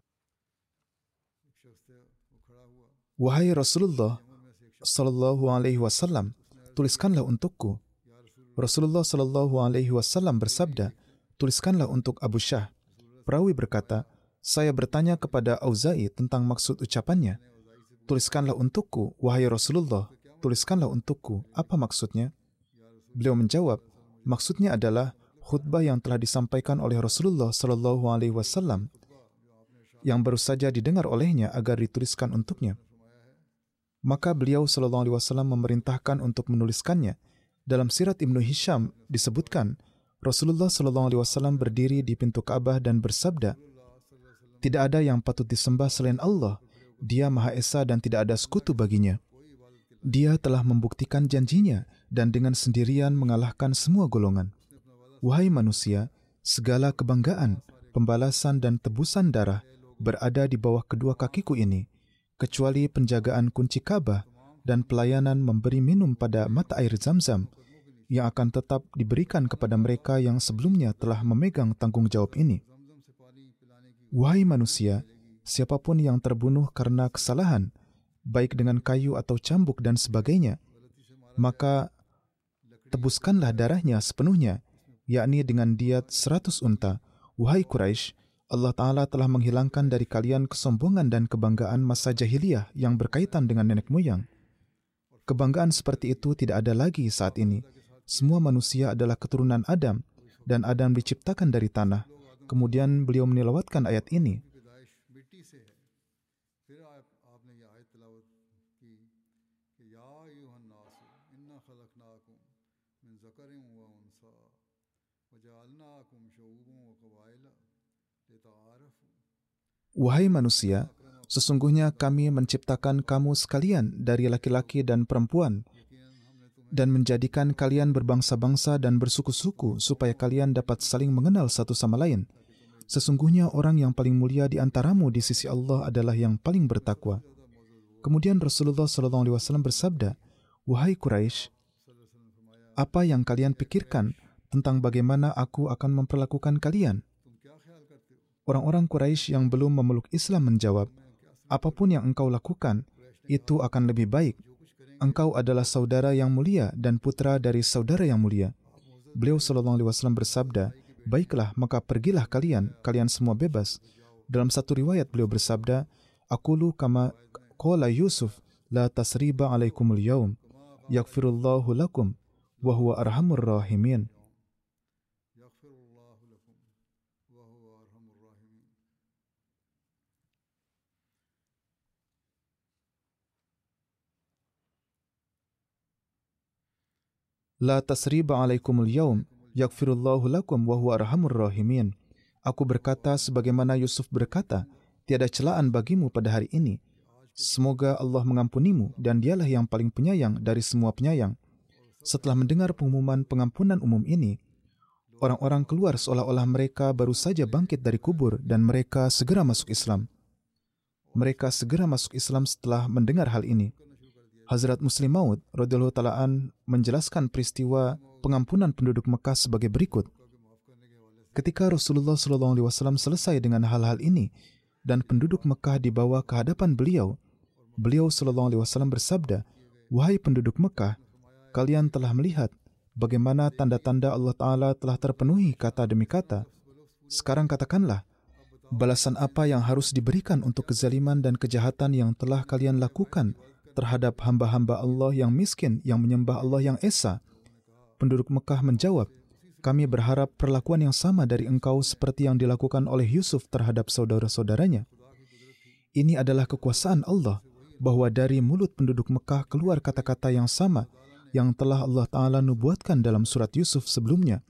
wahai Rasulullah SAW, tuliskanlah untukku. Rasulullah SAW bersabda, tuliskanlah untuk Abu Syah. Perawi berkata, saya bertanya kepada Auza'i tentang maksud ucapannya. Tuliskanlah untukku, wahai Rasulullah, tuliskanlah untukku. Apa maksudnya? Beliau menjawab, maksudnya adalah khutbah yang telah disampaikan oleh Rasulullah SAW yang baru saja didengar olehnya agar dituliskan untuknya. Maka beliau SAW memerintahkan untuk menuliskannya. Dalam sirat Ibnu Hisham disebutkan, Rasulullah SAW berdiri di pintu Ka'bah dan bersabda, tidak ada yang patut disembah selain Allah. Dia Maha Esa dan tidak ada sekutu baginya. Dia telah membuktikan janjinya dan dengan sendirian mengalahkan semua golongan. Wahai manusia, segala kebanggaan, pembalasan dan tebusan darah berada di bawah kedua kakiku ini, kecuali penjagaan kunci Ka'bah dan pelayanan memberi minum pada mata air Zam-Zam yang akan tetap diberikan kepada mereka yang sebelumnya telah memegang tanggung jawab ini. Wahai manusia, siapapun yang terbunuh karena kesalahan, baik dengan kayu atau cambuk dan sebagainya, maka tebuskanlah darahnya sepenuhnya, yakni dengan diat 100 unta. Wahai Quraisy, Allah Ta'ala telah menghilangkan dari kalian kesombongan dan kebanggaan masa jahiliyah yang berkaitan dengan nenek moyang. Kebanggaan seperti itu tidak ada lagi saat ini. Semua manusia adalah keturunan Adam, dan Adam diciptakan dari tanah. Kemudian beliau menilawatkan ayat ini. Wahai manusia, sesungguhnya kami menciptakan kamu sekalian dari laki-laki dan perempuan, dan menjadikan kalian berbangsa-bangsa dan bersuku-suku supaya kalian dapat saling mengenal satu sama lain. Sesungguhnya orang yang paling mulia di antaramu di sisi Allah adalah yang paling bertakwa. Kemudian Rasulullah SAW bersabda, wahai Quraisy, apa yang kalian pikirkan tentang bagaimana aku akan memperlakukan kalian? Orang-orang Quraisy yang belum memeluk Islam menjawab, apapun yang engkau lakukan, itu akan lebih baik. Engkau adalah saudara yang mulia dan putra dari saudara yang mulia. Beliau SAW bersabda, baiklah, maka pergilah kalian semua bebas. Dalam satu riwayat beliau bersabda, aqulu kama qala Yusuf, la tasriba alaikumul yaum, yaghfirullahu lakum, wa huwa arhamur rahimin. La tasriba alaikumul yaum, yaghfirullahu lakum wa huwa arhamur rahimin. Aku berkata sebagaimana Yusuf berkata, tiada celaan bagimu pada hari ini. Semoga Allah mengampunimu dan dialah yang paling penyayang dari semua penyayang. Setelah mendengar pengumuman pengampunan umum ini, orang-orang keluar seolah-olah mereka baru saja bangkit dari kubur dan mereka segera masuk Islam. Mereka segera masuk Islam setelah mendengar hal ini. Hazrat Muslim Maud radhiyallahu ta'ala an menjelaskan peristiwa pengampunan penduduk Mekah sebagai berikut. Ketika Rasulullah SAW selesai dengan hal-hal ini dan penduduk Mekah dibawa ke hadapan beliau, beliau SAW bersabda, "Wahai penduduk Mekah, kalian telah melihat bagaimana tanda-tanda Allah Ta'ala telah terpenuhi kata demi kata. Sekarang katakanlah, balasan apa yang harus diberikan untuk kezaliman dan kejahatan yang telah kalian lakukan terhadap hamba-hamba Allah yang miskin yang menyembah Allah yang esa?" Penduduk Mekah menjawab, "Kami berharap perlakuan yang sama dari engkau seperti yang dilakukan oleh Yusuf terhadap saudara-saudaranya." Ini adalah kekuasaan Allah, bahwa dari mulut penduduk Mekah keluar kata-kata yang sama yang telah Allah Ta'ala nubuatkan dalam surat Yusuf sebelumnya.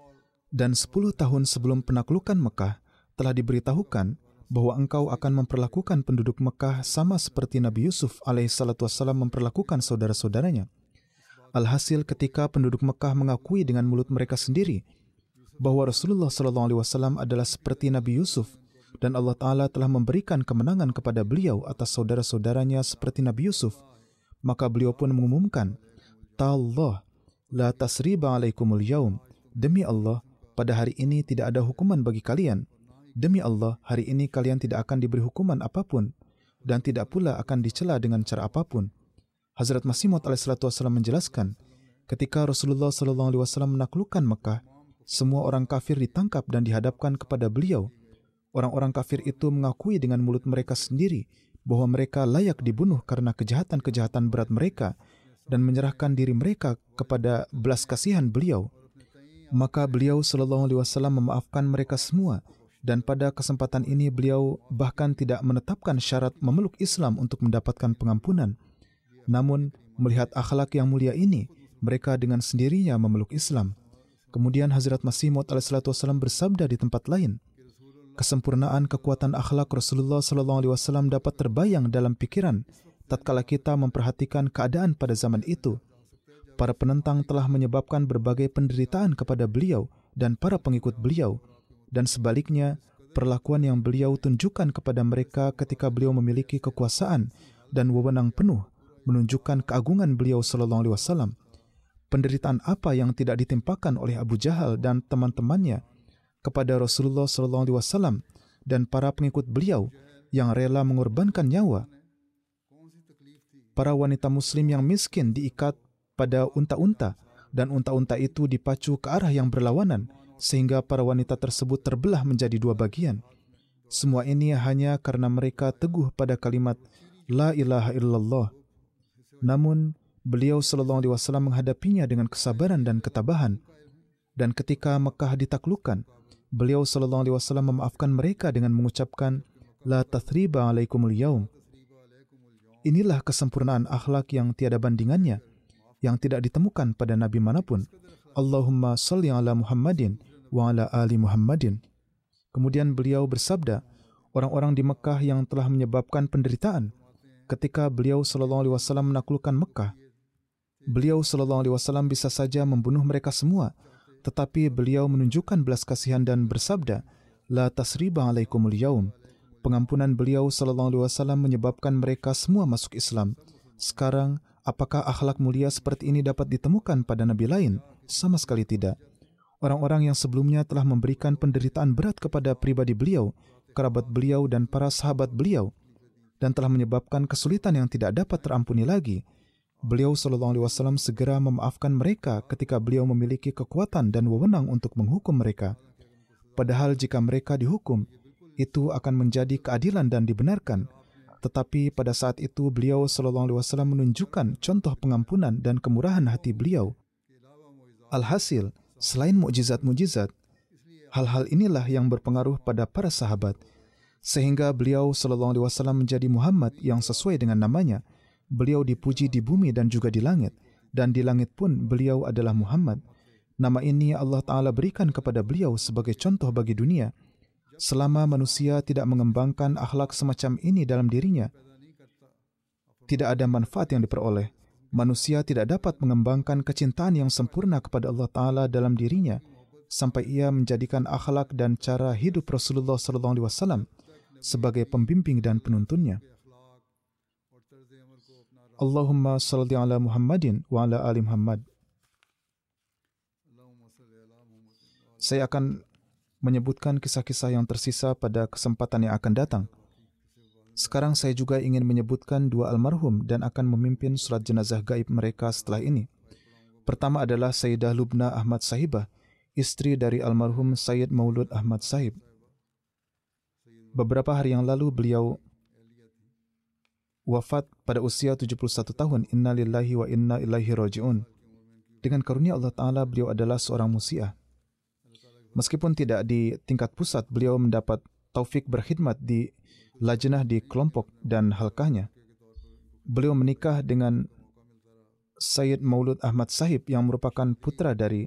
Dan 10 tahun sebelum penaklukan Mekah, telah diberitahukan bahwa engkau akan memperlakukan penduduk Mekah sama seperti Nabi Yusuf alaihissalam memperlakukan saudara-saudaranya. Alhasil ketika penduduk Mekah mengakui dengan mulut mereka sendiri bahwa Rasulullah SAW adalah seperti Nabi Yusuf dan Allah Ta'ala telah memberikan kemenangan kepada beliau atas saudara-saudaranya seperti Nabi Yusuf, maka beliau pun mengumumkan, "Tallah, la tasriba alaikumul yaum." Demi Allah, pada hari ini tidak ada hukuman bagi kalian. Demi Allah, hari ini kalian tidak akan diberi hukuman apapun dan tidak pula akan dicela dengan cara apapun. Hazrat Masih Maud alaihissalam menjelaskan, ketika Rasulullah SAW menaklukkan Mekah, semua orang kafir ditangkap dan dihadapkan kepada beliau. Orang-orang kafir itu mengakui dengan mulut mereka sendiri bahwa mereka layak dibunuh karena kejahatan-kejahatan berat mereka dan menyerahkan diri mereka kepada belas kasihan beliau. Maka beliau SAW memaafkan mereka semua, dan pada kesempatan ini beliau bahkan tidak menetapkan syarat memeluk Islam untuk mendapatkan pengampunan. Namun, melihat akhlak yang mulia ini, mereka dengan sendirinya memeluk Islam. Kemudian Hazrat Masih Maud alaihissalam bersabda di tempat lain, "Kesempurnaan kekuatan akhlak Rasulullah SAW dapat terbayang dalam pikiran tatkala kita memperhatikan keadaan pada zaman itu. Para penentang telah menyebabkan berbagai penderitaan kepada beliau dan para pengikut beliau, dan sebaliknya, perlakuan yang beliau tunjukkan kepada mereka ketika beliau memiliki kekuasaan dan wewenang penuh menunjukkan keagungan beliau SAW. Penderitaan apa yang tidak ditimpakan oleh Abu Jahal dan teman-temannya kepada Rasulullah SAW dan para pengikut beliau yang rela mengorbankan nyawa. Para wanita muslim yang miskin diikat pada unta-unta, dan unta-unta itu dipacu ke arah yang berlawanan, sehingga para wanita tersebut terbelah menjadi dua bagian. Semua ini hanya karena mereka teguh pada kalimat La ilaha illallah. Namun, beliau SAW menghadapinya dengan kesabaran dan ketabahan. Dan ketika Mekah ditaklukkan, beliau SAW memaafkan mereka dengan mengucapkan La tathriba alaikumul yaum. Inilah kesempurnaan akhlak yang tiada bandingannya, yang tidak ditemukan pada Nabi manapun. Allahumma salli ala Muhammadin wa ala ali Muhammadin. Kemudian beliau bersabda, orang-orang di Mekah yang telah menyebabkan penderitaan ketika beliau SAW menaklukkan Mekah. Beliau SAW bisa saja membunuh mereka semua, tetapi beliau menunjukkan belas kasihan dan bersabda, La tasriba alaikumul yaum. Pengampunan beliau SAW menyebabkan mereka semua masuk Islam. Sekarang, apakah akhlak mulia seperti ini dapat ditemukan pada Nabi lain? Sama sekali tidak. Orang-orang yang sebelumnya telah memberikan penderitaan berat kepada pribadi beliau, kerabat beliau dan para sahabat beliau, dan telah menyebabkan kesulitan yang tidak dapat terampuni lagi. Beliau SAW segera memaafkan mereka ketika beliau memiliki kekuatan dan wewenang untuk menghukum mereka. Padahal jika mereka dihukum, itu akan menjadi keadilan dan dibenarkan. Tetapi pada saat itu beliau SAW menunjukkan contoh pengampunan dan kemurahan hati beliau. Alhasil, selain mukjizat-mukjizat, hal-hal inilah yang berpengaruh pada para sahabat, sehingga beliau SAW menjadi Muhammad yang sesuai dengan namanya. Beliau dipuji di bumi dan juga di langit, dan di langit pun beliau adalah Muhammad. Nama ini Allah Ta'ala berikan kepada beliau sebagai contoh bagi dunia. Selama manusia tidak mengembangkan akhlak semacam ini dalam dirinya, tidak ada manfaat yang diperoleh. Manusia tidak dapat mengembangkan kecintaan yang sempurna kepada Allah Ta'ala dalam dirinya, sampai ia menjadikan akhlak dan cara hidup Rasulullah SAW sebagai pembimbing dan penuntunnya. Allahumma salli ala Muhammadin wa ala ali Muhammad. Saya akan menyebutkan kisah-kisah yang tersisa pada kesempatan yang akan datang. Sekarang saya juga ingin menyebutkan dua almarhum dan akan memimpin surat jenazah gaib mereka setelah ini. Pertama adalah Sayyidah Lubna Ahmad Sahibah, istri dari almarhum Sayyid Maulud Ahmad Sahib. Beberapa hari yang lalu beliau wafat pada usia 71 tahun. Inna lillahi wa inna ilaihi raji'un. Dengan karunia Allah Ta'ala, beliau adalah seorang musiah. Meskipun tidak di tingkat pusat, beliau mendapat taufik berkhidmat di lajnah di kelompok dan halkahnya. Beliau menikah dengan Sayyid Maulud Ahmad Sahib yang merupakan putra dari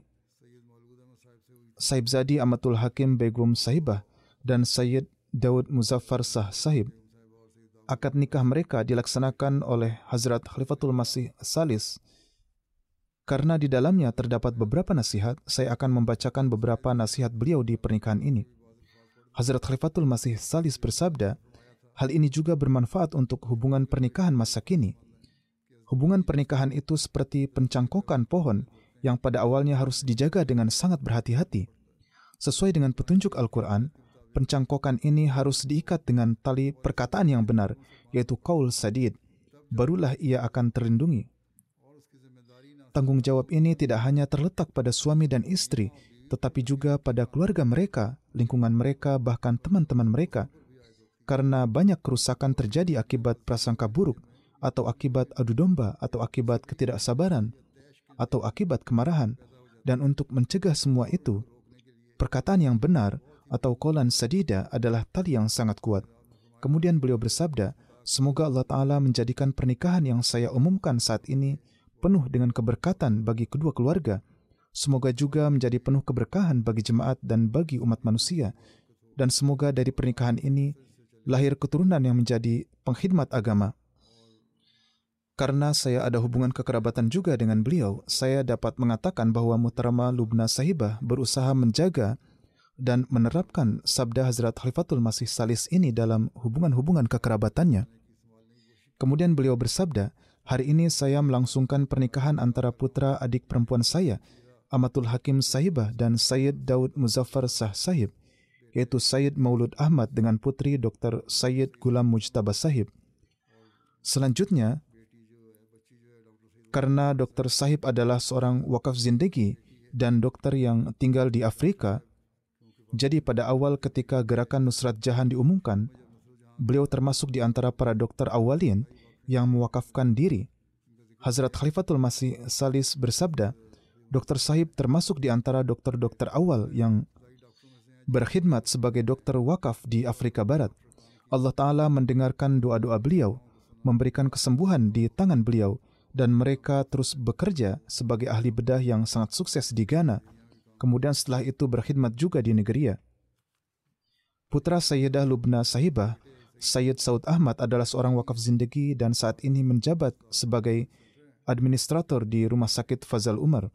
Sahibzadi Amatul Hakim Begum Sahibah dan Sayyid Daud Muzaffar Shah Sahib. Akad nikah mereka dilaksanakan oleh Hazrat Khalifatul Masih Salis. Karena di dalamnya terdapat beberapa nasihat, saya akan membacakan beberapa nasihat beliau di pernikahan ini. Hazrat Khalifatul Masih Salis bersabda, hal ini juga bermanfaat untuk hubungan pernikahan masa kini. Hubungan pernikahan itu seperti pencangkokan pohon yang pada awalnya harus dijaga dengan sangat berhati-hati. Sesuai dengan petunjuk Al-Quran, pencangkokan ini harus diikat dengan tali perkataan yang benar, yaitu qaul sadid. Barulah ia akan terlindungi. Tanggung jawab ini tidak hanya terletak pada suami dan istri, tetapi juga pada keluarga mereka, lingkungan mereka, bahkan teman-teman mereka. Karena banyak kerusakan terjadi akibat prasangka buruk, atau akibat adu domba, atau akibat ketidaksabaran, atau akibat kemarahan. Dan untuk mencegah semua itu, perkataan yang benar atau qaulan sadida adalah tali yang sangat kuat. Kemudian beliau bersabda, semoga Allah Ta'ala menjadikan pernikahan yang saya umumkan saat ini penuh dengan keberkatan bagi kedua keluarga. Semoga juga menjadi penuh keberkahan bagi jemaat dan bagi umat manusia. Dan semoga dari pernikahan ini lahir keturunan yang menjadi pengkhidmat agama. Karena saya ada hubungan kekerabatan juga dengan beliau, saya dapat mengatakan bahwa Muhtaramah Lubna Sahibah berusaha menjaga dan menerapkan sabda Hazrat Khalifatul Masih Salis ini dalam hubungan-hubungan kekerabatannya. Kemudian beliau bersabda, hari ini saya melangsungkan pernikahan antara putra adik perempuan saya, Amatul Hakim Sahibah dan Sayyid Daud Muzaffar Shah Sahib, yaitu Sayyid Maulud Ahmad dengan putri Dr. Sayyid Gulam Mujtaba Sahib. Selanjutnya, karena Dr. Sahib adalah seorang wakaf zindagi dan dokter yang tinggal di Afrika, jadi pada awal ketika gerakan Nusrat Jahan diumumkan, beliau termasuk di antara para dokter awalin yang mewakafkan diri. Hazrat Khalifatul Masih Salis bersabda, Dr. Sahib termasuk di antara dokter-dokter awal yang berkhidmat sebagai dokter wakaf di Afrika Barat. Allah Ta'ala mendengarkan doa-doa beliau, memberikan kesembuhan di tangan beliau, dan mereka terus bekerja sebagai ahli bedah yang sangat sukses di Ghana. Kemudian setelah itu berkhidmat juga di Nigeria. Putra Sayyidah Lubna Sahibah, Sayyid Saud Ahmad adalah seorang wakaf zindagi dan saat ini menjabat sebagai administrator di Rumah Sakit Fazal Umar.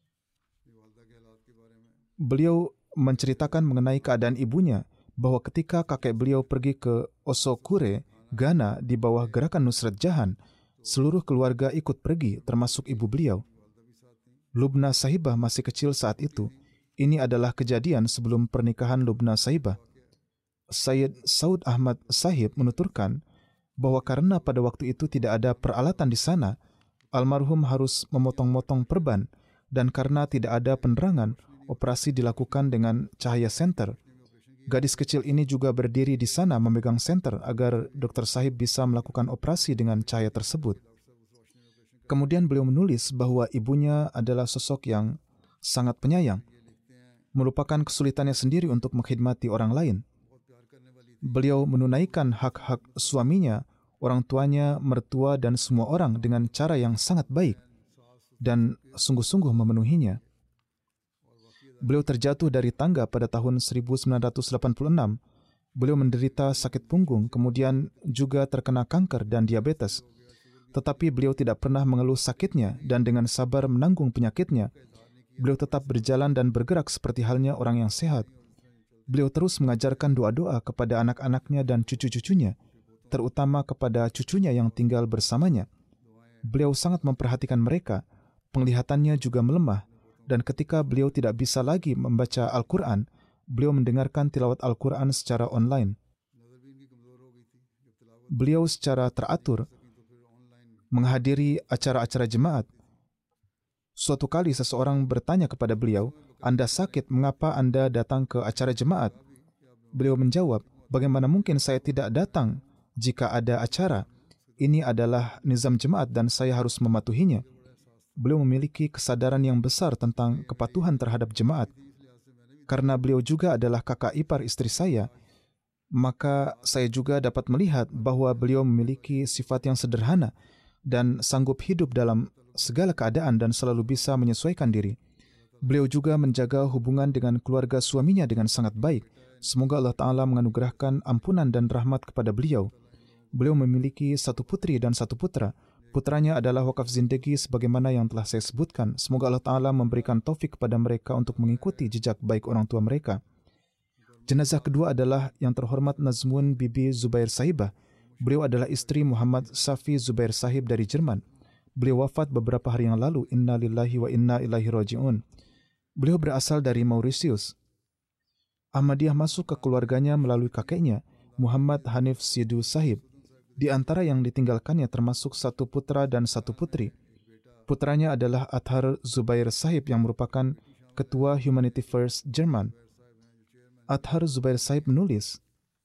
Beliau menceritakan mengenai keadaan ibunya bahwa ketika kakek beliau pergi ke Osokure, Ghana di bawah gerakan Nusrat Jahan, seluruh keluarga ikut pergi termasuk ibu beliau. Lubna Sahibah masih kecil saat itu. Ini adalah kejadian sebelum pernikahan Lubna Sahibah. Sayyid Saud Ahmad Sahib menuturkan bahwa karena pada waktu itu tidak ada peralatan di sana, almarhum harus memotong-motong perban, dan karena tidak ada penerangan, operasi dilakukan dengan cahaya senter. Gadis kecil ini juga berdiri di sana memegang senter agar Dr. Sahib bisa melakukan operasi dengan cahaya tersebut. Kemudian beliau menulis bahwa ibunya adalah sosok yang sangat penyayang, melupakan kesulitannya sendiri untuk mengkhidmati orang lain. Beliau menunaikan hak-hak suaminya, orang tuanya, mertua, dan semua orang dengan cara yang sangat baik dan sungguh-sungguh memenuhinya. Beliau terjatuh dari tangga pada tahun 1986. Beliau menderita sakit punggung, kemudian juga terkena kanker dan diabetes. Tetapi beliau tidak pernah mengeluh sakitnya dan dengan sabar menanggung penyakitnya. Beliau tetap berjalan dan bergerak seperti halnya orang yang sehat. Beliau terus mengajarkan doa-doa kepada anak-anaknya dan cucu-cucunya, terutama kepada cucunya yang tinggal bersamanya. Beliau sangat memperhatikan mereka, penglihatannya juga melemah, dan ketika beliau tidak bisa lagi membaca Al-Quran, Beliau mendengarkan tilawat Al-Quran secara online. Beliau secara teratur menghadiri acara-acara jemaat. Suatu kali seseorang bertanya kepada beliau, "Anda sakit, mengapa Anda datang ke acara jemaat?" Beliau menjawab, "Bagaimana mungkin saya tidak datang jika ada acara? Ini adalah nizam jemaat dan saya harus mematuhinya." Beliau memiliki kesadaran yang besar tentang kepatuhan terhadap jemaat. Karena beliau juga adalah kakak ipar istri saya, maka saya juga dapat melihat bahwa beliau memiliki sifat yang sederhana dan sanggup hidup dalam segala keadaan dan selalu bisa menyesuaikan diri. Beliau juga menjaga hubungan dengan keluarga suaminya dengan sangat baik. Semoga Allah Ta'ala menganugerahkan ampunan dan rahmat kepada beliau. Beliau memiliki 1 putri dan 1 putra. Putranya adalah wakaf zindagi sebagaimana yang telah saya sebutkan. Semoga Allah Ta'ala memberikan taufik kepada mereka untuk mengikuti jejak baik orang tua mereka. Jenazah kedua adalah yang terhormat Nazmun Bibi Zubair Sahibah. Beliau adalah istri Muhammad Safi Zubair Sahib dari Jerman. Beliau wafat beberapa hari yang lalu. Inna lillahi wa inna ilaihi raji'un. Beliau berasal dari Mauritius. Ahmadiyah masuk ke keluarganya melalui kakeknya, Muhammad Hanif Sidhu Sahib. Di antara yang ditinggalkannya termasuk 1 putra dan 1 putri. Putranya adalah Athar Zubair Sahib yang merupakan ketua Humanity First Jerman. Athar Zubair Sahib menulis,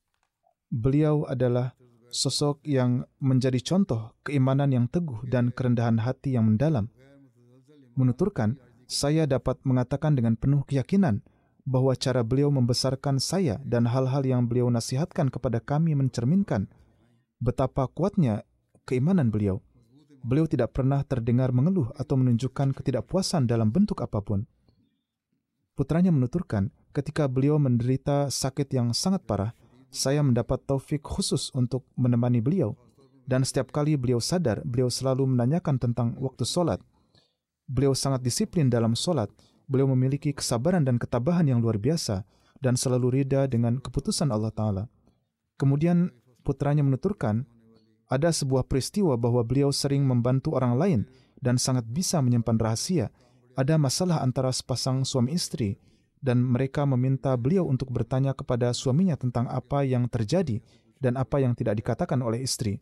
beliau adalah sosok yang menjadi contoh keimanan yang teguh dan kerendahan hati yang mendalam. Menuturkan, saya dapat mengatakan dengan penuh keyakinan bahwa cara beliau membesarkan saya dan hal-hal yang beliau nasihatkan kepada kami mencerminkan betapa kuatnya keimanan beliau. Beliau tidak pernah terdengar mengeluh atau menunjukkan ketidakpuasan dalam bentuk apapun. Putranya menuturkan, ketika beliau menderita sakit yang sangat parah, saya mendapat taufik khusus untuk menemani beliau. Dan setiap kali beliau sadar, beliau selalu menanyakan tentang waktu solat. Beliau sangat disiplin dalam solat. Beliau memiliki kesabaran dan ketabahan yang luar biasa dan selalu rida dengan keputusan Allah Ta'ala. Kemudian putranya menuturkan, ada sebuah peristiwa bahwa beliau sering membantu orang lain dan sangat bisa menyimpan rahasia. Ada masalah antara sepasang suami istri dan mereka meminta beliau untuk bertanya kepada suaminya tentang apa yang terjadi dan apa yang tidak dikatakan oleh istri.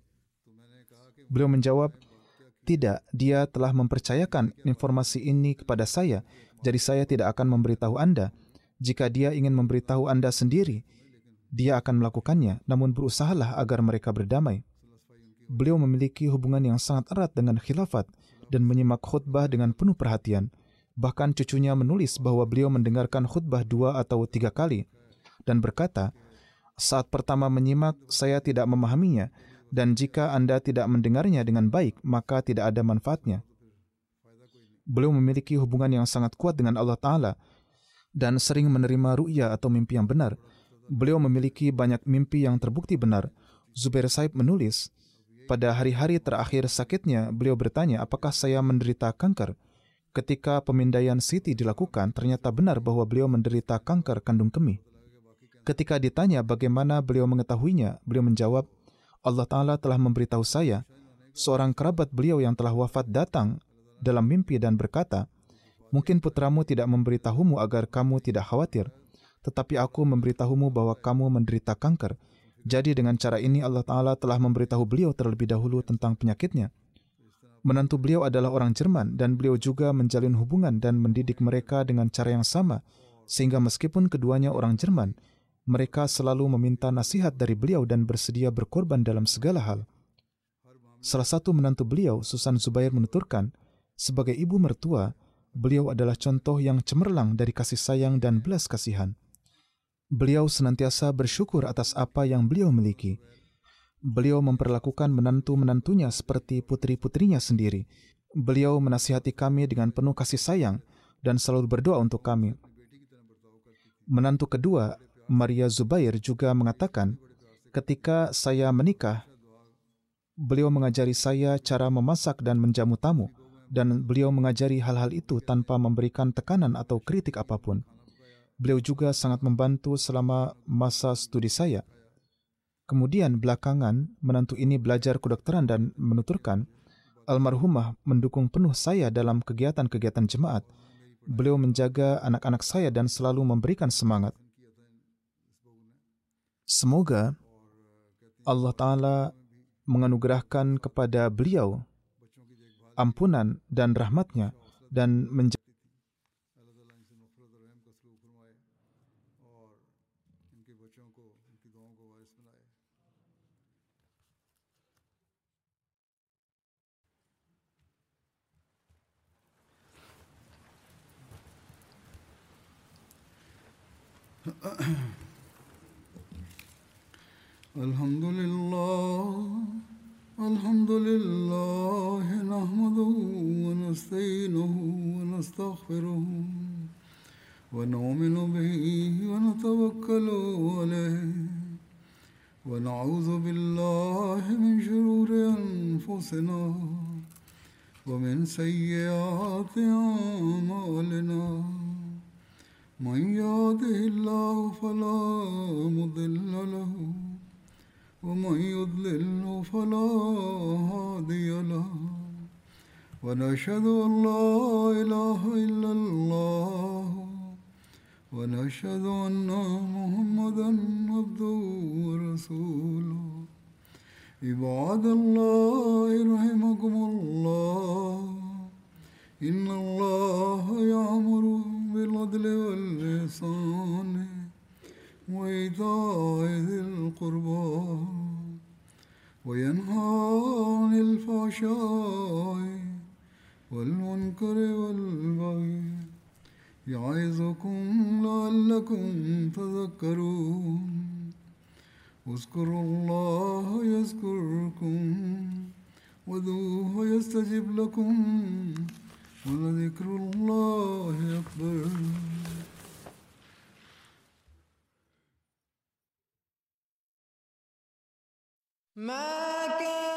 Beliau menjawab, "Tidak, dia telah mempercayakan informasi ini kepada saya, jadi saya tidak akan memberitahu Anda. Jika dia ingin memberitahu Anda sendiri, dia akan melakukannya, namun berusahalah agar mereka berdamai." Beliau memiliki hubungan yang sangat erat dengan khilafat dan menyimak khutbah dengan penuh perhatian. Bahkan cucunya menulis bahwa beliau mendengarkan khutbah 2 atau 3 kali dan berkata, "Saat pertama menyimak, saya tidak memahaminya, dan jika Anda tidak mendengarnya dengan baik, maka tidak ada manfaatnya." Beliau memiliki hubungan yang sangat kuat dengan Allah Ta'ala dan sering menerima ru'ya atau mimpi yang benar. Beliau memiliki banyak mimpi yang terbukti benar. Zubair Sahib menulis, pada hari-hari terakhir sakitnya, beliau bertanya, "Apakah saya menderita kanker?" Ketika pemindaian CT dilakukan, ternyata benar bahwa beliau menderita kanker kandung kemih. Ketika ditanya bagaimana beliau mengetahuinya, beliau menjawab, "Allah Ta'ala telah memberitahu saya." Seorang kerabat beliau yang telah wafat datang dalam mimpi dan berkata, "Mungkin putramu tidak memberitahumu agar kamu tidak khawatir, tetapi aku memberitahumu bahwa kamu menderita kanker. Jadi dengan cara ini Allah Ta'ala telah memberitahu beliau terlebih dahulu tentang penyakitnya." Menantu beliau adalah orang Jerman dan beliau juga menjalin hubungan dan mendidik mereka dengan cara yang sama, sehingga meskipun keduanya orang Jerman, mereka selalu meminta nasihat dari beliau dan bersedia berkorban dalam segala hal. Salah satu menantu beliau, Susan Zubair, menuturkan, sebagai ibu mertua, beliau adalah contoh yang cemerlang dari kasih sayang dan belas kasihan. Beliau senantiasa bersyukur atas apa yang beliau miliki. Beliau memperlakukan menantu-menantunya seperti putri-putrinya sendiri. Beliau menasihati kami dengan penuh kasih sayang dan selalu berdoa untuk kami. Menantu kedua, Maria Zubair, juga mengatakan, ketika saya menikah, beliau mengajari saya cara memasak dan menjamu tamu, dan beliau mengajari hal-hal itu tanpa memberikan tekanan atau kritik apapun. Beliau juga sangat membantu selama masa studi saya. Kemudian belakangan, menantu ini belajar kedokteran dan menuturkan, almarhumah mendukung penuh saya dalam kegiatan-kegiatan jemaat. Beliau menjaga anak-anak saya dan selalu memberikan semangat. Semoga Allah Ta'ala menganugerahkan kepada beliau ampunan dan rahmatnya dan Alhamdulillah nahmaduhu wa nasta'inuhu wa nastaghfiruhu wa nu'minu bihi wa natawakkalu alayhi wa na'udhu billahi min shururi anfusina wa min sayyiati a'malina. من يهده الله فلا مضل له ومن يضلل فلا هادي له ونشهد أن لا إله إلا الله ونشهد أن محمدا عبده ورسوله. عباد الله رحمكم الله إن الله يأمر بالعدل والإحسان وإيتاء ذي القربى وينهى عن الفحشاء والمنكر والبغي يعظكم لعلكم تذكرون. اذكروا الله يذكركم وادعوه يستجب لكم ولذكر الله أكبر.